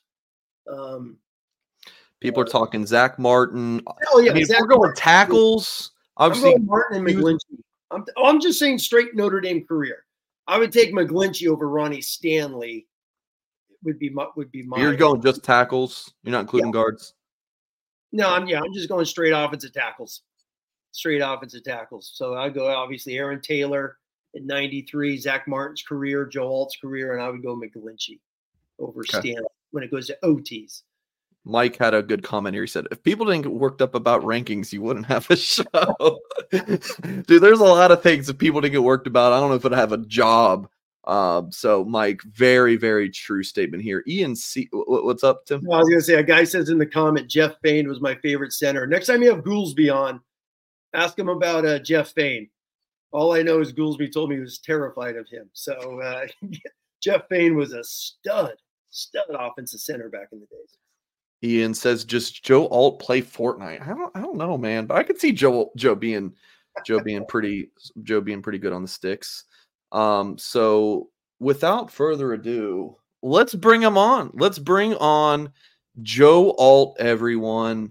People are talking Zach Martin. Oh, yeah. If we're going tackles, obviously. I'm going Martin and McGlinchey. I'm just saying straight Notre Dame career. I would take McGlinchey over Ronnie Stanley. Would be my. You're going just tackles. You're not including guards. No, I'm just going straight offensive tackles. So I go obviously Aaron Taylor at 93, Zach Martin's career, Joe Alt's career, and I would go McGlinchey over Stanley when it goes to OTs. Mike had a good comment here. He said, if people didn't get worked up about rankings, you wouldn't have a show. Dude, there's a lot of things that people didn't get worked about. I don't know if I'd have a job. So, Mike, very, very true statement here. Ian C. What's up, Tim? I was going to say, a guy says in the comment, Jeff Fain was my favorite center. Next time you have Goolsby on, ask him about Jeff Fain. All I know is Goolsby told me he was terrified of him. So, Jeff Fain was a stud offensive center back in the days. Ian says, just Joe Alt play Fortnite. I don't know, man, but I could see Joe being pretty good on the sticks. So without further ado, let's bring him on. Let's bring on Joe Alt, everyone.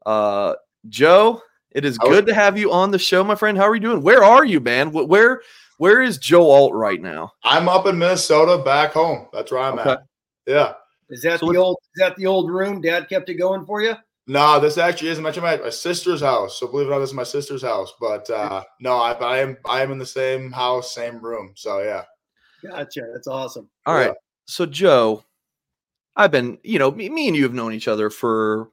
Joe, it is good to have you on the show, my friend. How are you doing? Where are you, man? Where is Joe Alt right now? I'm up in Minnesota, back home. That's where I'm at. Yeah. Is that the old room? Dad kept it going for you? No, this actually is my sister's house. So believe it or not, this is my sister's house. But no, I am in the same house, same room. So yeah. Gotcha. That's awesome. All right. So Joe, I've been, me and you have known each other for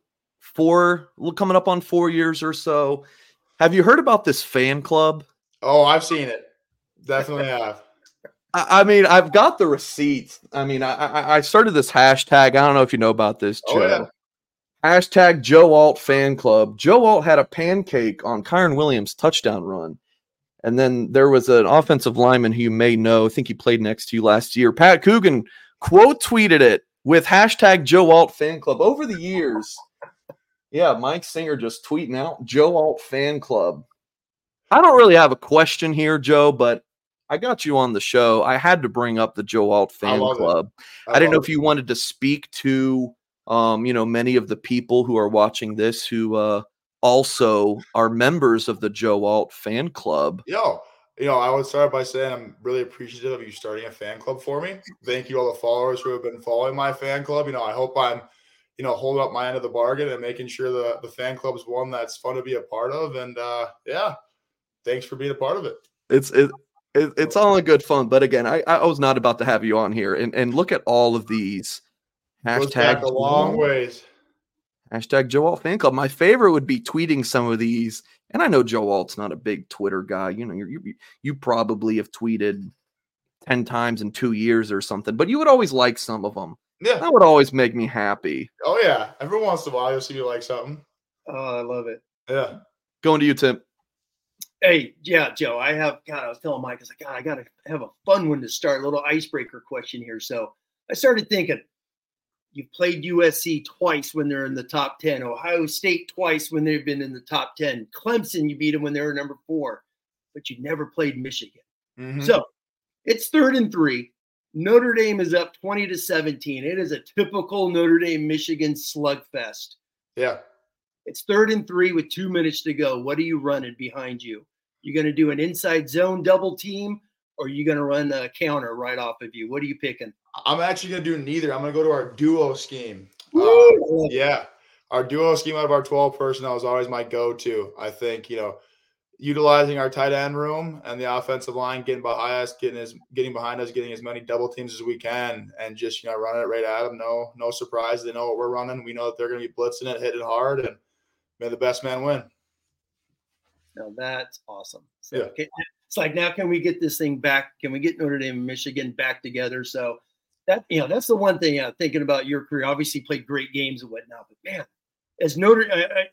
coming up on 4 years or so. Have you heard about this fan club? Oh, I've seen it. Definitely have. I mean, I've got the receipts. I mean, I started this hashtag. I don't know if you know about this, Joe. Oh, yeah. Hashtag Joe Alt fan club. Joe Alt had a pancake on Kyron Williams' touchdown run. And then there was an offensive lineman who you may know. I think he played next to you last year. Pat Coogan quote tweeted it with hashtag Joe Alt fan club over the years. Yeah, Mike Singer just tweeting out Joe Alt fan club. I don't really have a question here, Joe, but I got you on the show. I had to bring up the Joe Alt fan club. I didn't know if you wanted to speak to, many of the people who are watching this who also are members of the Joe Alt fan club. I would start by saying I'm really appreciative of you starting a fan club for me. Thank you, all the followers who have been following my fan club. I hope I'm, holding up my end of the bargain and making sure the fan club is one that's fun to be a part of. And thanks for being a part of it. It's all in good fun, but again, I was not about to have you on here and look at all of these hashtag a long ways. Hashtag Joe Alt fan club. My favorite would be tweeting some of these, and I know Joe Alt's not a big Twitter guy. You probably have tweeted 10 times in 2 years or something, but you would always like some of them. Yeah, that would always make me happy. Oh yeah, every once in a while you'll see you like something. Oh, I love it. Yeah, going to you, Tim. Hey, yeah, Joe, I was telling Mike, I got to have a fun one to start, a little icebreaker question here. So I started thinking, you've played USC twice when they're in the top 10, Ohio State twice when they've been in the top 10, Clemson, you beat them when they were number 4, but you never played Michigan. Mm-hmm. So it's 3rd and 3. Notre Dame is up 20-17. It is a typical Notre Dame Michigan slugfest. Yeah. It's 3rd and 3 with 2 minutes to go. What are you running behind you? You going to do an inside zone double team, or are you going to run a counter right off of you? What are you picking? I'm actually going to do neither. I'm going to go to our duo scheme. Woo! Yeah. Our duo scheme out of our 12 personnel is always my go-to. I think, utilizing our tight end room and the offensive line, getting behind us, getting behind us, getting as many double teams as we can, and just running it right at them. No surprise. They know what we're running. We know that they're going to be blitzing it, hitting hard, and may the best man win. Now that's awesome. So, Yeah. okay, it's like, now can we get this thing back? Can we get Notre Dame and Michigan back together? So that that's the one thing thinking about your career. Obviously, played great games and whatnot, but man, as Notre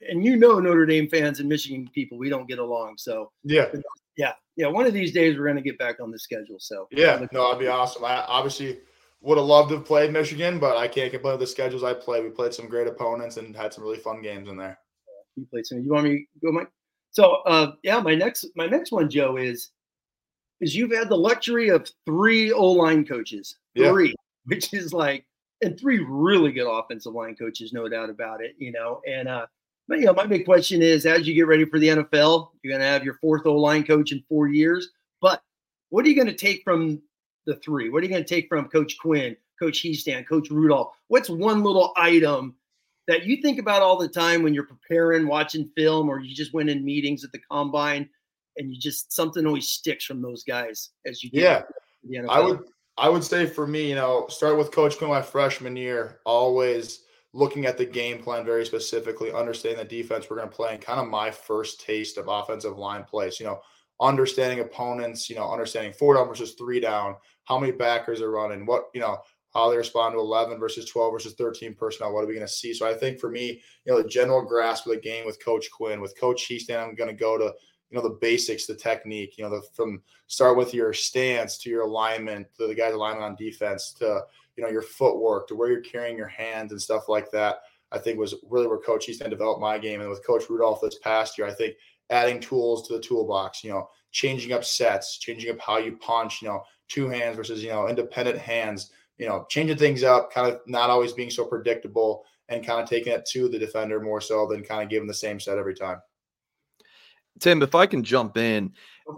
Dame fans and Michigan people, we don't get along. So Yeah. One of these days we're going to get back on the schedule. So yeah, no, that'd be awesome. I obviously would have loved to have played Michigan, but I can't complain with the schedules I played. We played some great opponents and had some really fun games in there. You played some. You want me to go, Mike? So my next one, Joe, is you've had the luxury of 3 O-line coaches, which is like, and 3 really good offensive line coaches, no doubt about it, and my big question is, as you get ready for the NFL, you're going to have your 4th O-line coach in 4 years, but what are you going to take from the 3? What are you going to take from Coach Quinn, Coach Hiestand, Coach Rudolph? What's one little item that you think about all the time when you're preparing, watching film, or you just went in meetings at the combine, and something always sticks from those guys as you get to the NFL? I would say for me, start with Coach Quinn my freshman year, always looking at the game plan very specifically, understanding the defense we're going to play, and kind of my first taste of offensive line plays, understanding opponents, understanding 4 down versus 3 down, how many backers are running, what, how they respond to 11 versus 12 versus 13 personnel. What are we going to see? So I think for me, the general grasp of the game with Coach Quinn, with Coach Hiestand, I'm going to go to, the basics, the technique, from start with your stance to your alignment, to the guy's alignment on defense, to, your footwork, to where you're carrying your hands and stuff like that. I think was really where Coach Hiestand developed my game. And with Coach Rudolph this past year, I think adding tools to the toolbox, changing up sets, changing up how you punch, 2 hands versus, independent hands, changing things up, kind of not always being so predictable, and kind of taking it to the defender more so than kind of giving the same set every time. Tim, if I can jump in,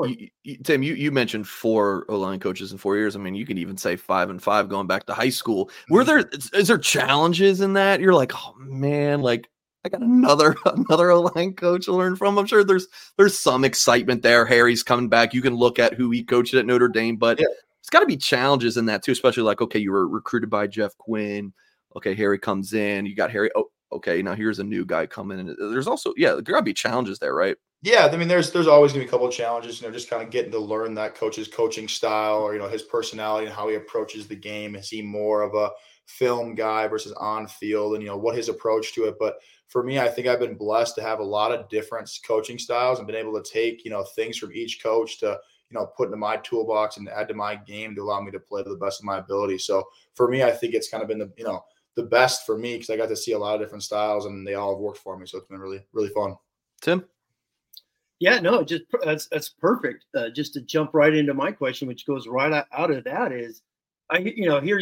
Tim, you mentioned 4 O-line coaches in 4 years. I mean, you could even say 5 and 5 going back to high school. Is there challenges in that? You're like, oh man, like I got another O-line coach to learn from. I'm sure there's some excitement there. Harry's coming back. You can look at who he coached at Notre Dame, but it's got to be challenges in that too, especially like, okay, you were recruited by Jeff Quinn. Okay, Harry comes in. You got Harry. Oh, okay, now here's a new guy coming in. There's also, there got to be challenges there, right? Yeah, I mean, there's always going to be a couple of challenges, just kind of getting to learn that coach's coaching style, or, his personality and how he approaches the game. Is he more of a film guy versus on field, and, what his approach to it. But for me, I think I've been blessed to have a lot of different coaching styles and been able to take, things from each coach to, put into my toolbox and add to my game to allow me to play to the best of my ability. So for me, I think it's kind of been the best for me, because I got to see a lot of different styles and they all have worked for me. So it's been really, really fun. Tim? Yeah, no, just that's perfect. Just to jump right into my question, which goes right out of that, is I hear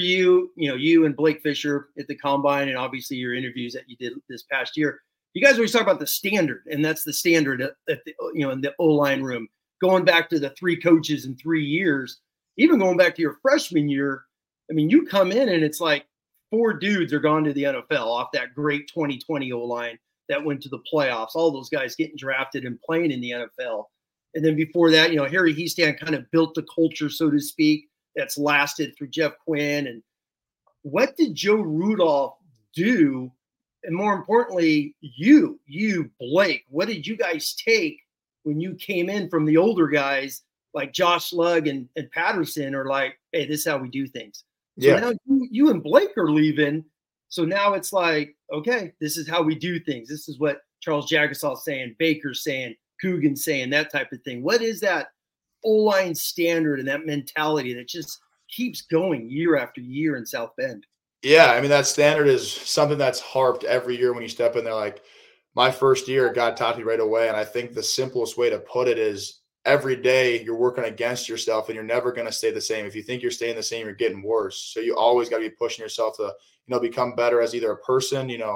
you and Blake Fisher at the combine, and obviously your interviews that you did this past year. You guys always talk about the standard, and that's the standard at the, in the O-line room. Going back to the 3 coaches in 3 years, even going back to your freshman year. I mean, you come in and it's like 4 dudes are gone to the NFL off that great 2020 O-line that went to the playoffs, all those guys getting drafted and playing in the NFL. And then before that, Harry Hiestand kind of built the culture, so to speak, that's lasted through Jeff Quinn. And what did Joe Rudolph do? And more importantly, you, Blake, what did you guys take when you came in from the older guys like Josh Lugg and Patterson are like, hey, this is how we do things. So now you and Blake are leaving. So now it's like, okay, this is how we do things. This is what Charles Jagusah's saying, Baker's saying, Coogan's saying, that type of thing. What is that O-line standard and that mentality that just keeps going year after year in South Bend? Yeah, I mean, that standard is something that's harped every year when you step in there. Like my first year, God taught me right away. And I think the simplest way to put it is every day you're working against yourself and you're never going to stay the same. If you think you're staying the same, you're getting worse. So you always got to be pushing yourself to, become better as either a person, a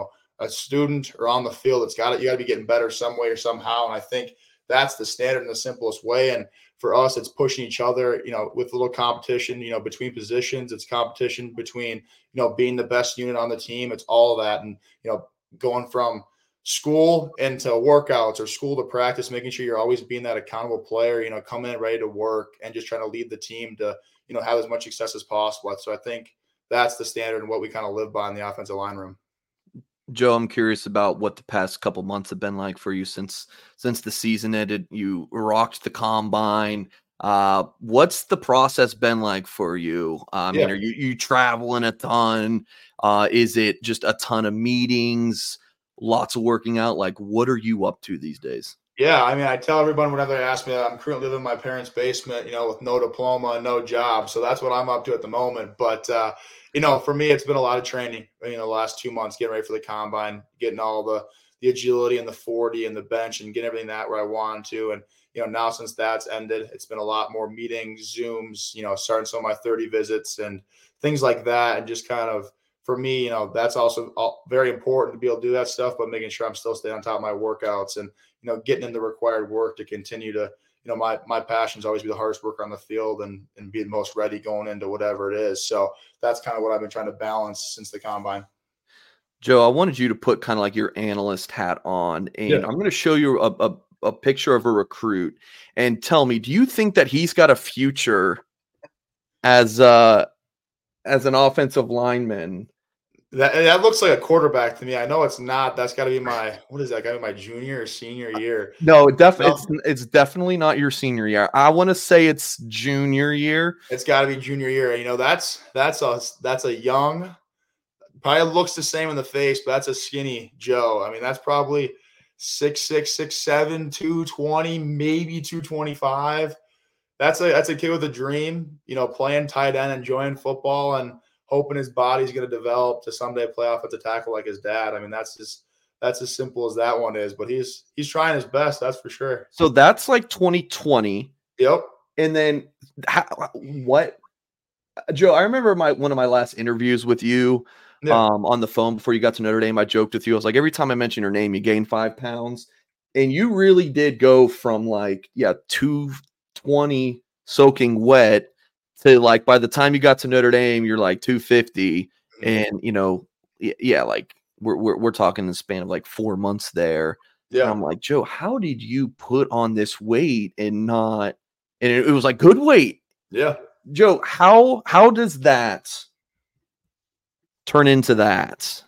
a student or on the field, you got to be getting better some way or somehow. And I think that's the standard in the simplest way. And for us, it's pushing each other, with a little competition, between positions. It's competition between, being the best unit on the team. It's all of that. And, going from school into workouts or school to practice, making sure you're always being that accountable player, coming in ready to work and just trying to lead the team to, have as much success as possible. So I think that's the standard and what we kind of live by in the offensive line room. Joe, I'm curious about what the past couple months have been like for you since the season ended. You rocked the combine. What's the process been like for you? Are you traveling a ton? Is it just a ton of meetings, lots of working out? Like, what are you up to these days? Yeah, I mean, I tell everyone whenever they ask me that I'm currently living in my parents' basement, with no diploma and no job. So that's what I'm up to at the moment. But, for me, it's been a lot of training, the last 2 months, getting ready for the combine, getting all the agility and the 40 and the bench and getting everything that where I wanted to. And, now since that's ended, it's been a lot more meetings, Zooms, starting some of my 30 visits and things like that. And just kind of, for me, that's also very important to be able to do that stuff, but making sure I'm still staying on top of my workouts and, getting in the required work to continue to, my passion is always be the hardest worker on the field and be the most ready going into whatever it is. So that's kind of what I've been trying to balance since the combine. Joe, I wanted you to put kind of like your analyst hat on, and I'm going to show you a picture of a recruit and tell me, do you think that he's got a future as an offensive lineman? That looks like a quarterback to me. I know it's not. That's got to be my my junior or senior year. No, it's definitely not your senior year. I want to say it's junior year. It's got to be junior year. That's a young, probably looks the same in the face, but that's a skinny Joe. I mean, that's probably 6'6", 6'7", 220, maybe 225. That's a kid with a dream, playing tight end, enjoying football, and hoping his body's going to develop to someday play offensive tackle like his dad. I mean, that's as simple as that one is. But he's trying his best, that's for sure. So that's like 2020. Yep. And then what? Joe, I remember one of my last interviews with you on the phone before you got to Notre Dame. I joked with you. I was like, every time I mention your name, you gain 5 pounds. And you really did go from 220 soaking wet to by the time you got to Notre Dame, you're 250. And, we're talking in the span of 4 months there. Yeah. And I'm like, Joe, how did you put on this weight and it was good weight. Yeah. Joe, how does that turn into that?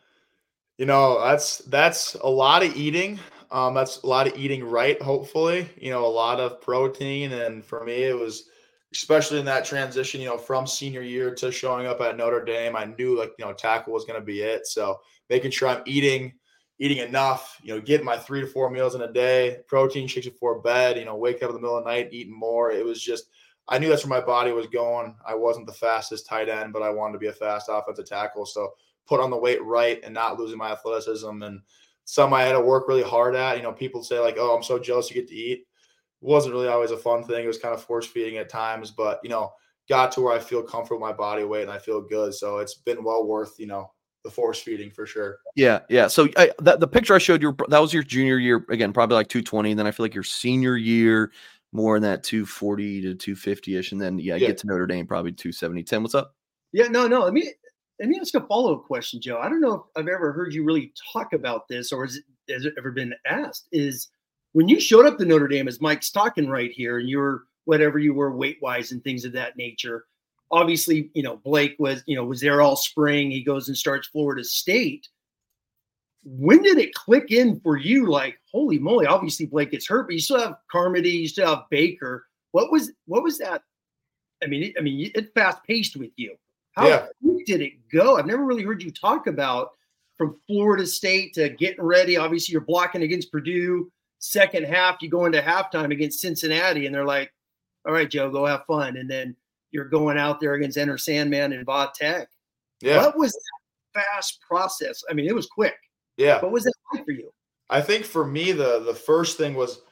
That's a lot of eating. That's a lot of eating right, hopefully. A lot of protein. And for me, it was especially in that transition, from senior year to showing up at Notre Dame. I knew tackle was going to be it. So making sure I'm eating enough, getting my 3 to 4 meals in a day, protein shakes before bed, wake up in the middle of the night, eating more. It was just, I knew that's where my body was going. I wasn't the fastest tight end, but I wanted to be a fast offensive tackle. So put on the weight right and not losing my athleticism. And some I had to work really hard at. People say oh, I'm so jealous you get to eat. It wasn't really always a fun thing. It was kind of force feeding at times, but, got to where I feel comfortable with my body weight and I feel good. So it's been well worth, the force feeding for sure. Yeah. Yeah. So the picture I showed you, that was your junior year, again, probably 220. And then I feel your senior year, more in that 240 to 250-ish. And then, get to Notre Dame, probably 270. Tim, what's up? Yeah, no. Let me ask a follow-up question, Joe. I don't know if I've ever heard you really talk about this, or has it ever been asked, is when you showed up to Notre Dame, as Mike's talking right here, and you were whatever you were weight-wise and things of that nature, obviously, Blake was there all spring. He goes and starts Florida State. When did it click in for you? Holy moly, obviously Blake gets hurt, but you still have Carmody, you still have Baker. What was that? I mean, it's fast-paced with you. How quick did it go? I've never really heard you talk about from Florida State to getting ready. Obviously, you're blocking against Purdue. Second half, you go into halftime against Cincinnati, and they're like, all right, Joe, go have fun. And then you're going out there against Enter Sandman and Va Tech. Yeah. What was that fast process? I mean, it was quick. Yeah. What was that like for you? I think for me, the first thing was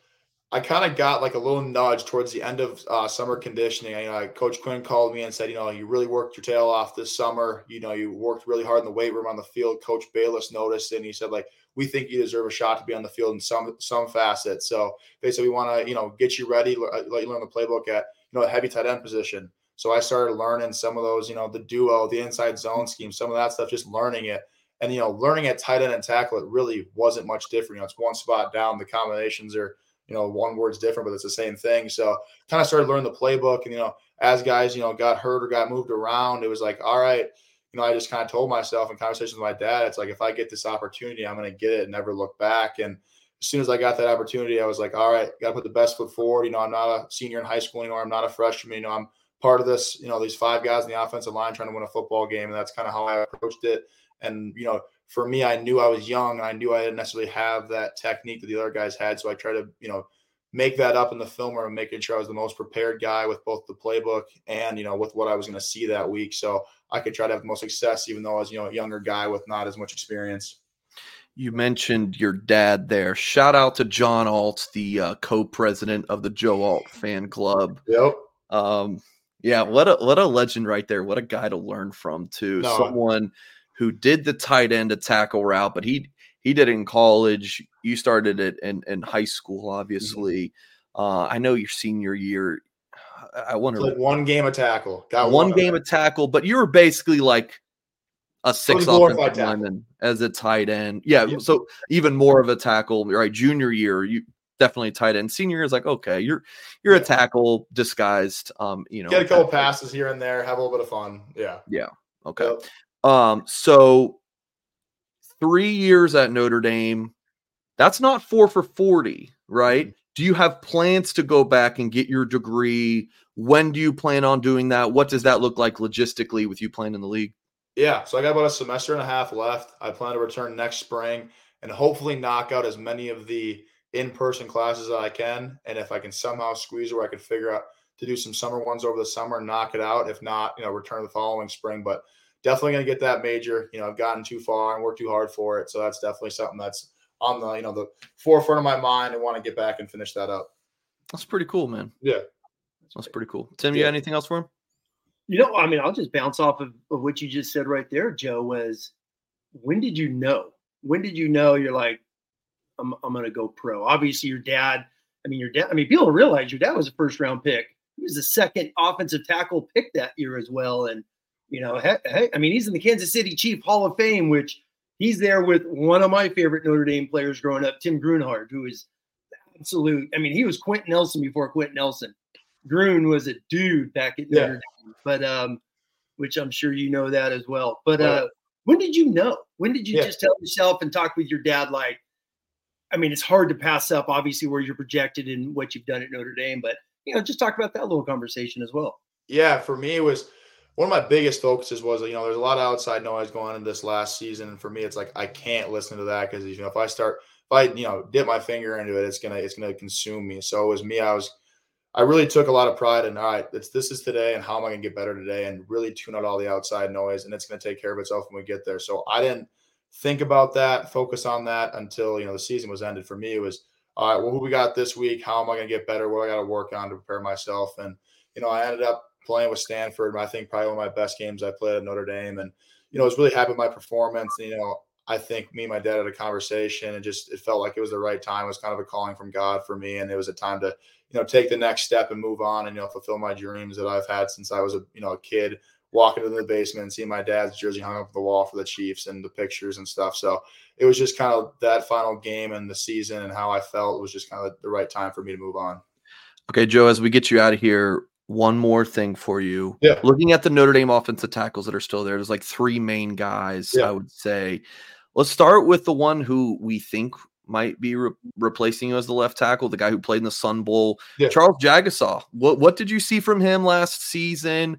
I kind of got like a little nudge towards the end of summer conditioning. Coach Quinn called me and said, you really worked your tail off this summer. You worked really hard in the weight room on the field. Coach Bayless noticed it, and he said, like, we think you deserve a shot to be on the field in some facets. So they said, we want to, get you ready, let you learn the playbook at, a heavy tight end position. So I started learning some of those, the duo, the inside zone scheme, some of that stuff, just learning it. And, learning at tight end and tackle, it really wasn't much different. It's one spot down. The combinations are, one word's different, but it's the same thing. So kind of started learning the playbook. And, as guys, got hurt or got moved around, it was like, all right, I just kind of told myself in conversations with my dad, it's like, if I get this opportunity, I'm going to get it and never look back. And as soon as I got that opportunity, I was like, all right, got to put the best foot forward. I'm not a senior in high school anymore. I'm not a freshman. I'm part of this, these 5 guys in the offensive line trying to win a football game. And that's kind of how I approached it. And, for me, I knew I was young and I knew I didn't necessarily have that technique that the other guys had. So I tried to, make that up in the film room, making sure I was the most prepared guy with both the playbook and, with what I was going to see that week. So I could try to have the most success, even though I was, a younger guy with not as much experience. You mentioned your dad there. Shout out to John Alt, the co-president of the Joe Alt fan club. Yep. Yeah, what a legend right there. What a guy to learn from too. No. Someone who did the tight end to tackle route, but he did it in college. You started it in high school, obviously. I know your senior year. I wonder. Like one game of tackle. Got one game of tackle, but you were basically like a 6 offensive lineman as a tight end. Yeah, so even more of a tackle, right? Junior year, you definitely tight end. Senior year is like, okay, you're a tackle disguised. Get a couple passes here and there, have a little bit of fun. Yeah. Yeah. Okay. Yep. So 3 years at Notre Dame, that's not 4 for 40, right? Mm-hmm. Do you have plans to go back and get your degree? When do you plan on doing that? What does that look like logistically with you playing in the league? Yeah, so I got about a semester and a half left. I plan to return next spring and hopefully knock out as many of the in-person classes as I can. And if I can somehow squeeze where I could figure out to do some summer ones over the summer and knock it out. If not, return the following spring. But definitely going to get that major. I've gotten too far and worked too hard for it. So that's definitely something that's on the, the forefront of my mind and want to get back and finish that up. That's pretty cool, man. Yeah. That's pretty cool. Tim, you got anything else for him? I'll just bounce off of what you just said right there, Joe, was when did you know? When did you know you're like, I'm going to go pro? Obviously your dad, people don't realize your dad was a first round pick. He was the second offensive tackle pick that year as well. And, he's in the Kansas City Chief Hall of Fame, which he's there with one of my favorite Notre Dame players growing up, Tim Grunhard, who is absolute. He was Quentin Nelson before Quentin Nelson. Grun was a dude back at Notre Dame, but which I'm sure you know that as well. But when did you know? When did you just tell yourself and talk with your dad? Like, it's hard to pass up, obviously, where you're projected and what you've done at Notre Dame, but just talk about that little conversation as well. Yeah, for me, it was one of my biggest focuses was, there's a lot of outside noise going on in this last season. And for me, it's like, I can't listen to that because, if I dip my finger into it, it's going to consume me. So it was me. I really took a lot of pride in, all right, this is today and how am I going to get better today and really tune out all the outside noise and it's going to take care of itself when we get there. So I didn't think about that, focus on that until, the season was ended. For me, it was, all right, well, who we got this week? How am I going to get better? What do I got to work on to prepare myself? And, I ended up playing with Stanford. I think probably one of my best games I played at Notre Dame. And, I was really happy with my performance. I think me and my dad had a conversation and it felt like it was the right time. It was kind of a calling from God for me. And it was a time to, take the next step and move on and, fulfill my dreams that I've had since I was a kid, walking into the basement and seeing my dad's jersey hung up on the wall for the Chiefs and the pictures and stuff. So it was just kind of that final game and the season and how I felt was just kind of the right time for me to move on. Okay, Joe, as we get you out of here, one more thing for you. Yeah. Looking at the Notre Dame offensive tackles that are still there, there's like 3 main guys, I would say. Let's start with the one who we think might be replacing you as the left tackle, the guy who played in the Sun Bowl, Charles Jagusah. What did you see from him last season?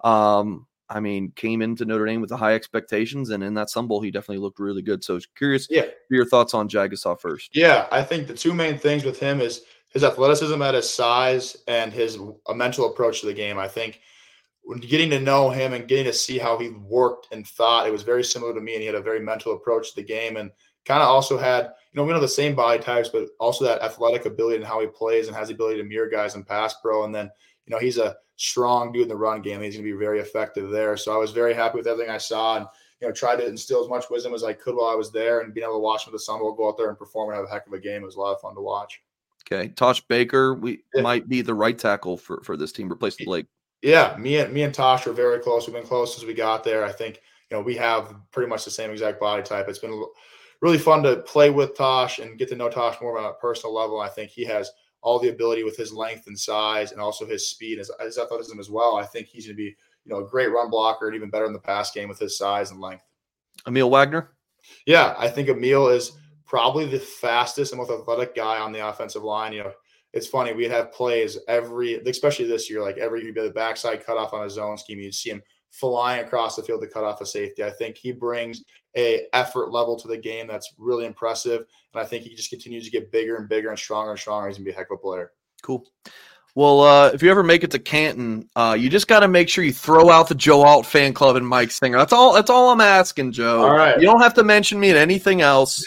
Came into Notre Dame with the high expectations, and in that Sun Bowl, he definitely looked really good. So I was curious for your thoughts on Jagusah first. Yeah, I think the 2 main things with him is his athleticism at his size and his mental approach to the game. I think when getting to know him and getting to see how he worked and thought, it was very similar to me, and he had a very mental approach to the game, and kind of also had, we know the same body types, but also that athletic ability and how he plays and has the ability to mirror guys in pass pro. And then, he's a strong dude in the run game. He's going to be very effective there. So I was very happy with everything I saw, and tried to instill as much wisdom as I could while I was there, and being able to watch him with the Sun Bowl go out there and perform and have a heck of a game. It was a lot of fun to watch. Okay. Tosh Baker, might be the right tackle for this team, replace Blake. Yeah, me and Tosh are very close. We've been close since we got there. I think, we have pretty much the same exact body type. It's been really fun to play with Tosh and get to know Tosh more on a personal level. I think he has all the ability with his length and size, and also his speed, his athleticism as well. I think he's going to be, a great run blocker and even better in the pass game with his size and length. Emil Wagner? Yeah, I think Emil is probably the fastest and most athletic guy on the offensive line. It's funny, we'd have plays especially this year, like every year, the backside cutoff on a zone scheme, you'd see him flying across the field to cut off a safety. I think he brings a effort level to the game that's really impressive, and I think he just continues to get bigger and bigger and stronger and stronger. He's going to be a heck of a player. Cool. Well, if you ever make it to Canton, you just got to make sure you throw out the Joe Alt fan club and Mike Singer. That's all I'm asking, Joe. All right. You don't have to mention me at anything else.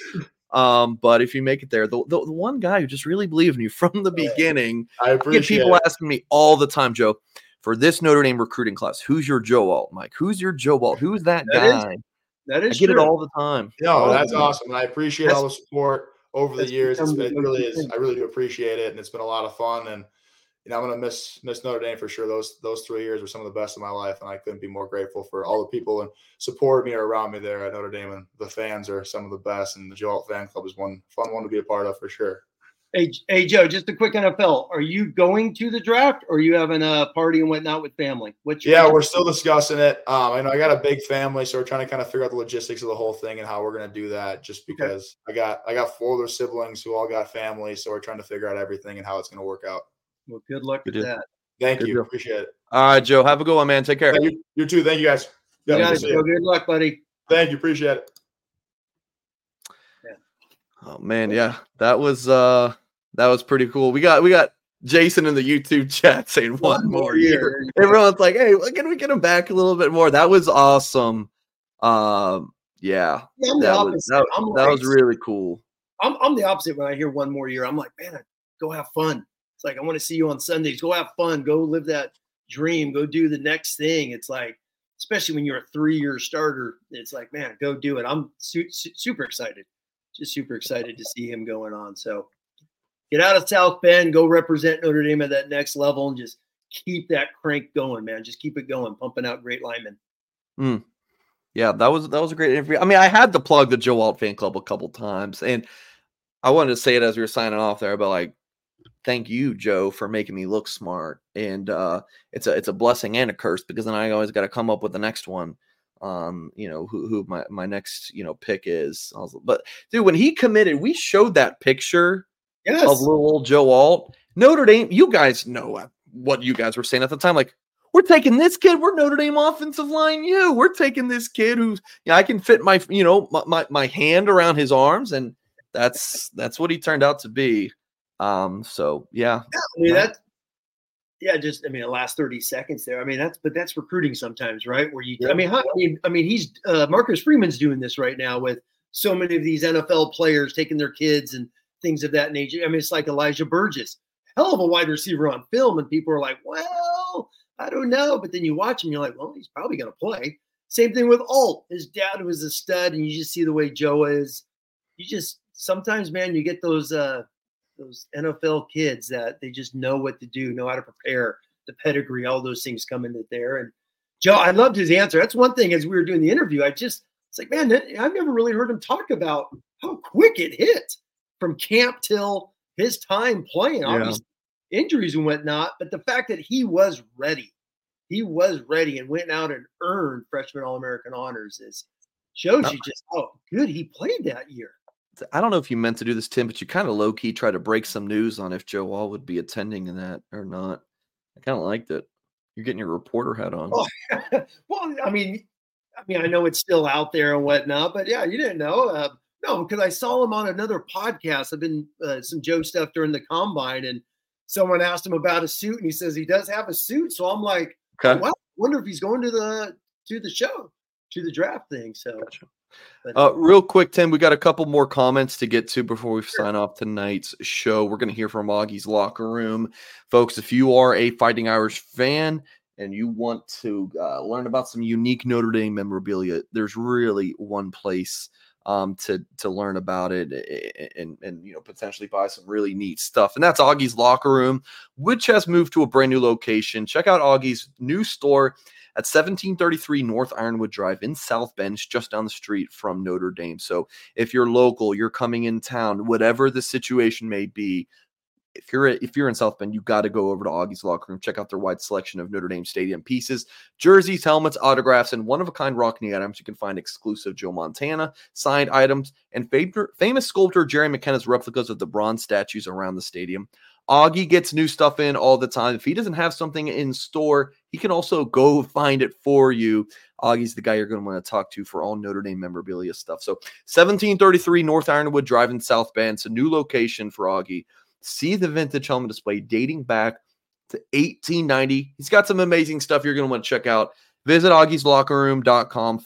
But if you make it there, the one guy who just really believed in you from the beginning, I appreciate get people asking me all the time, Joe, for this Notre Dame recruiting class, who's your Joe Alt, Mike? Who's your Joe Alt? Who's that guy? That is I get true. it all the time. No, that's awesome. And I appreciate all the support over the years. It really is. I really do appreciate it. And it's been a lot of fun. And, I'm going to miss Notre Dame for sure. Those 3 years were some of the best of my life. And I couldn't be more grateful for all the people and supported me or around me there at Notre Dame. And the fans are some of the best. And the Joe Alt fan club is one fun one to be a part of for sure. Hey, Joe, just a quick NFL. Are you going to the draft, or are you having a party and whatnot with family? We're still discussing it. I know I got a big family, so we're trying to kind of figure out the logistics of the whole thing and how we're going to do that, just because I got 4 other siblings who all got families, so we're trying to figure out everything and how it's going to work out. Well, good luck with that. Thank you. Appreciate it. All right, Joe. Have a good one, man. Take care. Yeah, you too. Thank you, guys. You got it, Joe. Good luck, buddy. Thank you. Appreciate it. Yeah. Oh man, yeah. That was pretty cool. We got Jason in the YouTube chat saying one more year. Everyone's like, hey, can we get him back a little bit more? That was awesome. Yeah. That was really cool. I'm the opposite when I hear one more year. I'm like, man, go have fun. It's like, I want to see you on Sundays. Go have fun. Go live that dream. Go do the next thing. It's like, especially when you're a 3-year starter, it's like, man, go do it. I'm super excited. Just super excited to see him going on. So get out of South Bend, go represent Notre Dame at that next level, and just keep that crank going, man. Just keep it going, pumping out great linemen. Yeah, that was a great interview. I mean, I had to plug the Joe Alt fan club a couple times, and I wanted to say it as we were signing off there, but like, thank you, Joe, for making me look smart. And it's a blessing and a curse, because then I always got to come up with the next one. Who my next pick is. But dude, when he committed, we showed that picture of little old Joe Alt. Notre Dame, you guys know what you guys were saying at the time. Like, we're taking this kid. We're Notre Dame offensive line. We're taking this kid who's I can fit my my hand around his arms, and that's what he turned out to be. So yeah. The last 30 seconds there. I mean, that's recruiting sometimes, right? Where he's Marcus Freeman's doing this right now with so many of these NFL players taking their kids and things of that nature. I mean, it's like Elijah Burgess, hell of a wide receiver on film, and people are like, well, I don't know. But then you watch him, you're like, well, he's probably going to play. Same thing with Alt. His dad was a stud, and you just see the way Joe is. You just sometimes, man, you get those NFL kids that they just know what to do, know how to prepare, the pedigree, all those things come into there. And Joe, I loved his answer. That's one thing as we were doing the interview, it's like, man, I've never really heard him talk about how quick it hit from camp till his time playing. Obviously, injuries and whatnot, but the fact that he was ready and went out and earned freshman All-American honors shows you just how good he played that year. I don't know if you meant to do this, Tim, but you kind of low-key try to break some news on if Joe Alt would be attending in that or not. I kind of liked it. You're getting your reporter hat on. Oh, well, I mean, I know it's still out there and whatnot, but yeah, you didn't know. No, because I saw him on another podcast. I've been some Joe stuff during the combine, and someone asked him about a suit, and he says he does have a suit. So I'm like, okay. Well, wonder if he's going to the show, to the draft thing. So, Gotcha. but, Real quick, Tim, we got a couple more comments to get to before we sign off tonight's show. We're going to hear from Augie's Locker Room. Folks, if you are a Fighting Irish fan and you want to learn about some unique Notre Dame memorabilia, there's really one place to learn about it and potentially buy some really neat stuff. And that's Augie's Locker Room, which has moved to a brand new location. Check out Augie's new store at 1733 North Ironwood Drive in South Bend. It's just down the street from Notre Dame. So if you're local, you're coming in town, whatever the situation may be, if you're in South Bend, you got to go over to Augie's Locker Room. Check out their wide selection of Notre Dame Stadium pieces, jerseys, helmets, autographs, and one-of-a-kind Rockne items. You can find exclusive Joe Montana signed items and famous sculptor Jerry McKenna's replicas of the bronze statues around the stadium. Augie gets new stuff in all the time. If he doesn't have something in store, he can also go find it for you. Augie's the guy you're going to want to talk to for all Notre Dame memorabilia stuff. So 1733 North Ironwood Drive in South Bend. It's a new location for Augie. See the vintage helmet display dating back to 1890. He's got some amazing stuff you're going to want to check out. Visit augieslockerroom.com,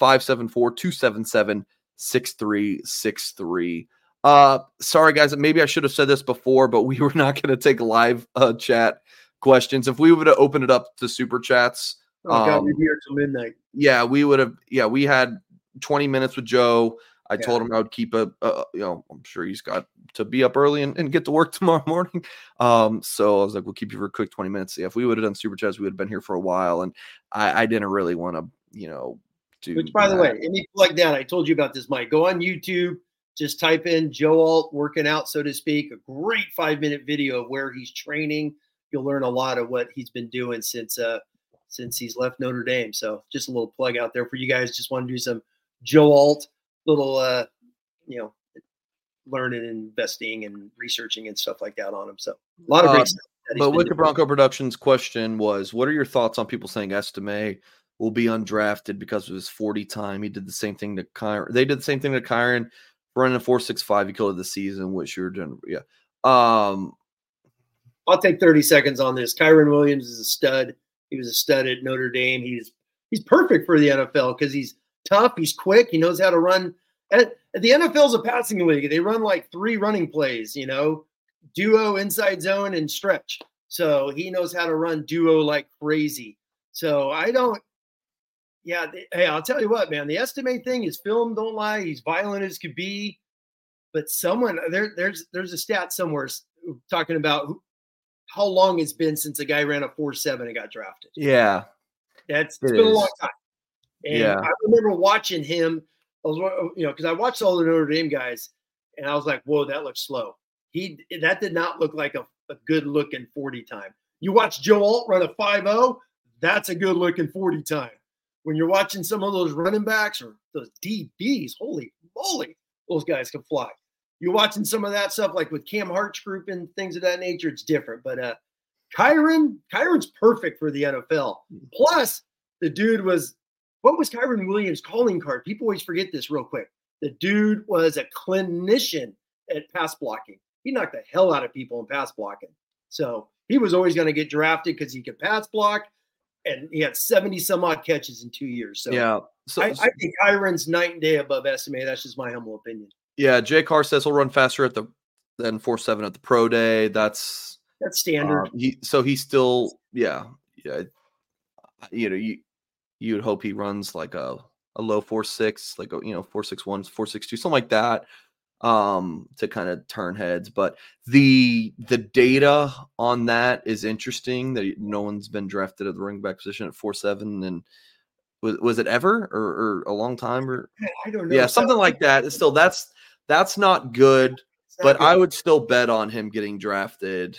574-277-6363. Sorry, guys. Maybe I should have said this before, but we were not going to take live chat questions. If we would have opened it up to super chats. we'd be here till midnight. Yeah, we would have. Yeah, we had 20 minutes with Joe. I told him I would keep I'm sure he's got to be up early and get to work tomorrow morning. So I was like, we'll keep you for a quick 20 minutes. Yeah, if we would have done super chats, we would have been here for a while. And I didn't really want to, do. Which, by the way, any like that, I told you about this, Mike. Go on YouTube, just type in Joe Alt working out, so to speak. A great 5-minute video of where he's training. You'll learn a lot of what he's been doing since he's left Notre Dame. So just a little plug out there for you guys. Just want to do some Joe Alt. Little, learning and investing and researching and stuff like that on him. So a lot of great stuff. But Wicked Bronco Productions' question was, what are your thoughts on people saying Estime will be undrafted because of his 40 time? He did the same thing to Kyron. They did the same thing to Kyron, running a 4.65. He killed the season, which you're doing. Yeah. I'll take 30 seconds on this. Kyron Williams is a stud. He was a stud at Notre Dame. He's perfect for the NFL because he's tough. He's quick. He knows how to run. The NFL is a passing league. They run like 3 running plays, duo, inside zone, and stretch. So he knows how to run duo like crazy. So I'll tell you what, man, the Estime thing is film. Don't lie. He's violent as could be. But there's a stat somewhere talking about how long it's been since a guy ran a 4.7 and got drafted. Yeah. It's been a long time. And I remember watching him, because I watched all the Notre Dame guys, and I was like, whoa, that looks slow. That did not look like a good-looking 40 time. You watch Joe Alt run a 5.0, that's a good-looking 40 time. When you're watching some of those running backs or those DBs, holy moly, those guys can fly. You're watching some of that stuff like with Cam Hart's group and things of that nature, it's different. But Kyron's perfect for the NFL. Plus, the dude was – what was Kyron Williams' calling card? People always forget this real quick. The dude was a clinician at pass blocking. He knocked the hell out of people in pass blocking. So he was always going to get drafted because he could pass block, and he had 70-some-odd catches in 2 years. So yeah, I think Kyron's night and day above Estime. That's just my humble opinion. Yeah, Jay Carr says he'll run faster than 4.7 at the pro day. That's standard. He's still you would hope he runs like a low 4.6, like 4.61, 4.62, something like that, to kind of turn heads. But the data on that is interesting. That no one's been drafted at the running back position at 4.7, and was it ever or a long time or I don't know. Yeah, something like that. Still, that's not good. But I would still bet on him getting drafted.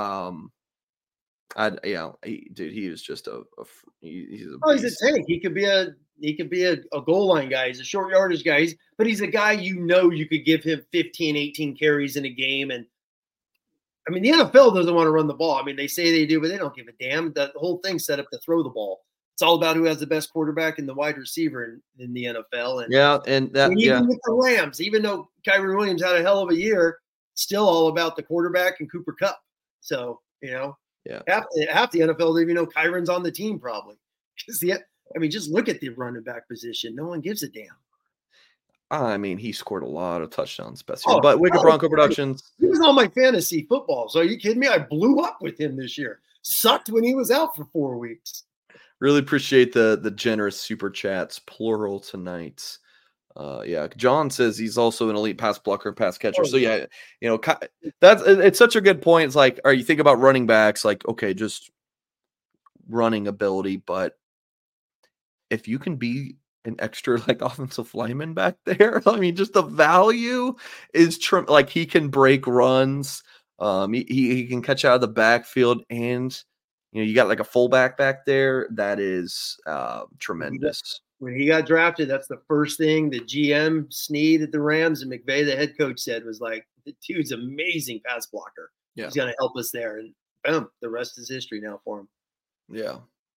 He was just he's a tank. He could be a goal line guy. He's a short yardage guy. But he's a guy you could give him 15, 18 carries in a game. And I mean, the NFL doesn't want to run the ball. I mean, they say they do, but they don't give a damn. The whole thing's set up to throw the ball. It's all about who has the best quarterback and the wide receiver in the NFL. And even with the Rams, even though Kyron Williams had a hell of a year, still all about the quarterback and Cooper Kupp. So, half the NFL don't even know Kyron's on the team probably. Because just look at the running back position. No one gives a damn. I mean, he scored a lot of touchdowns best year. But Wicked Bronco Productions. He was on my fantasy football. So are you kidding me? I blew up with him this year. Sucked when he was out for 4 weeks. Really appreciate the generous super chats, plural tonight. Yeah, John says he's also an elite pass blocker, pass catcher. So yeah, it's such a good point. It's like, or you think about running backs, like, okay, just running ability, but if you can be an extra like offensive lineman back there, I mean, just the value is like he can break runs. He can catch out of the backfield, and you got like a fullback back there that is tremendous. When he got drafted, that's the first thing the GM Snead at the Rams and McVay, the head coach, said was like, the dude's amazing pass blocker. Yeah. He's going to help us there. And boom, the rest is history now for him. Yeah.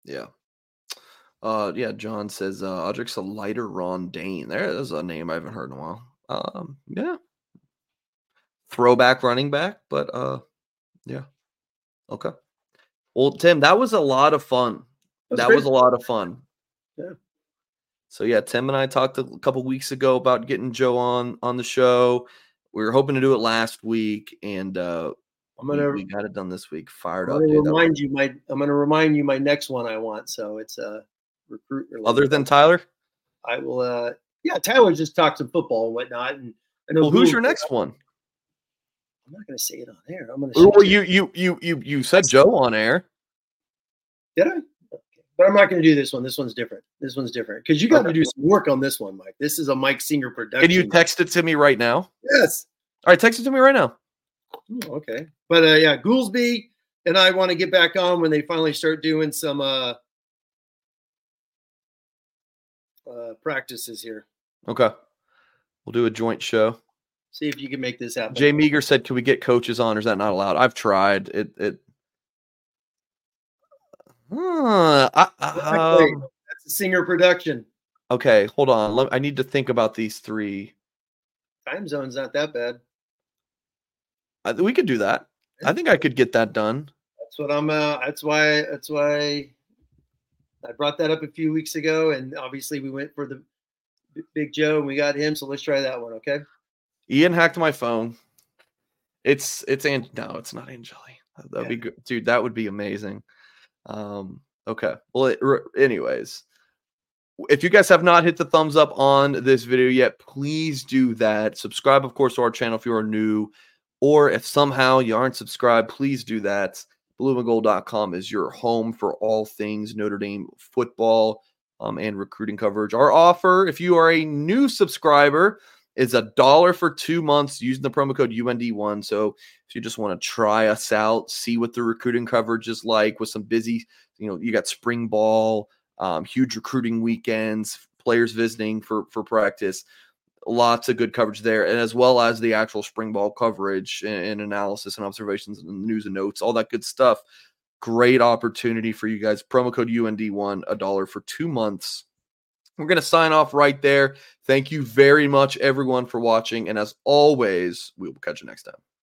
John says Audrick's a lighter Ron Dane. There's a name I haven't heard in a while. Yeah. Throwback running back, but yeah. Okay. Well, Tim, that was a lot of fun. That was a lot of fun. Yeah. So yeah, Tim and I talked a couple weeks ago about getting Joe on the show. We were hoping to do it last week, and we got it done this week. Fired up. I'm going to remind you my next one I want. So it's a recruit. Other than Tyler, I will. Tyler just talked some football and whatnot. And who's your next one? I'm not going to say it on air. I'm going to. Well, you said Joe on air. Did I? But I'm not going to do this one. This one's different. Because you got to do some work on this one, Mike. This is a Mike Singer production. Can you text it to me right now? Yes. All right, text it to me right now. Okay. But Goolsby and I want to get back on when they finally start doing some practices here. Okay. We'll do a joint show. See if you can make this happen. Jay Meager said, can we get coaches on, or is that not allowed? I've tried. That's a Singer production. Okay, hold on. I need to think about these three. Time zone's not that bad. We could do that. I think I could get that done. That's what I'm. That's why I brought that up a few weeks ago, and obviously we went for the Big Joe and we got him. So let's try that one, okay? Ian hacked my phone. No, it's not Angeli. That'd be good, dude. That would be amazing. Okay. Well, anyways, if you guys have not hit the thumbs up on this video yet, please do that. Subscribe, of course, to our channel if you are new, or if somehow you aren't subscribed, please do that. BlueandGold.com is your home for all things Notre Dame football and recruiting coverage. Our offer, if you are a new subscriber, is $1 for 2 months using the promo code UND1. So if you just want to try us out, see what the recruiting coverage is like with some busy, you got spring ball, huge recruiting weekends, players visiting for practice, lots of good coverage there, and as well as the actual spring ball coverage and analysis and observations and news and notes, all that good stuff. Great opportunity for you guys. Promo code UND1, $1 for 2 months. We're going to sign off right there. Thank you very much, everyone, for watching. And as always, we will catch you next time.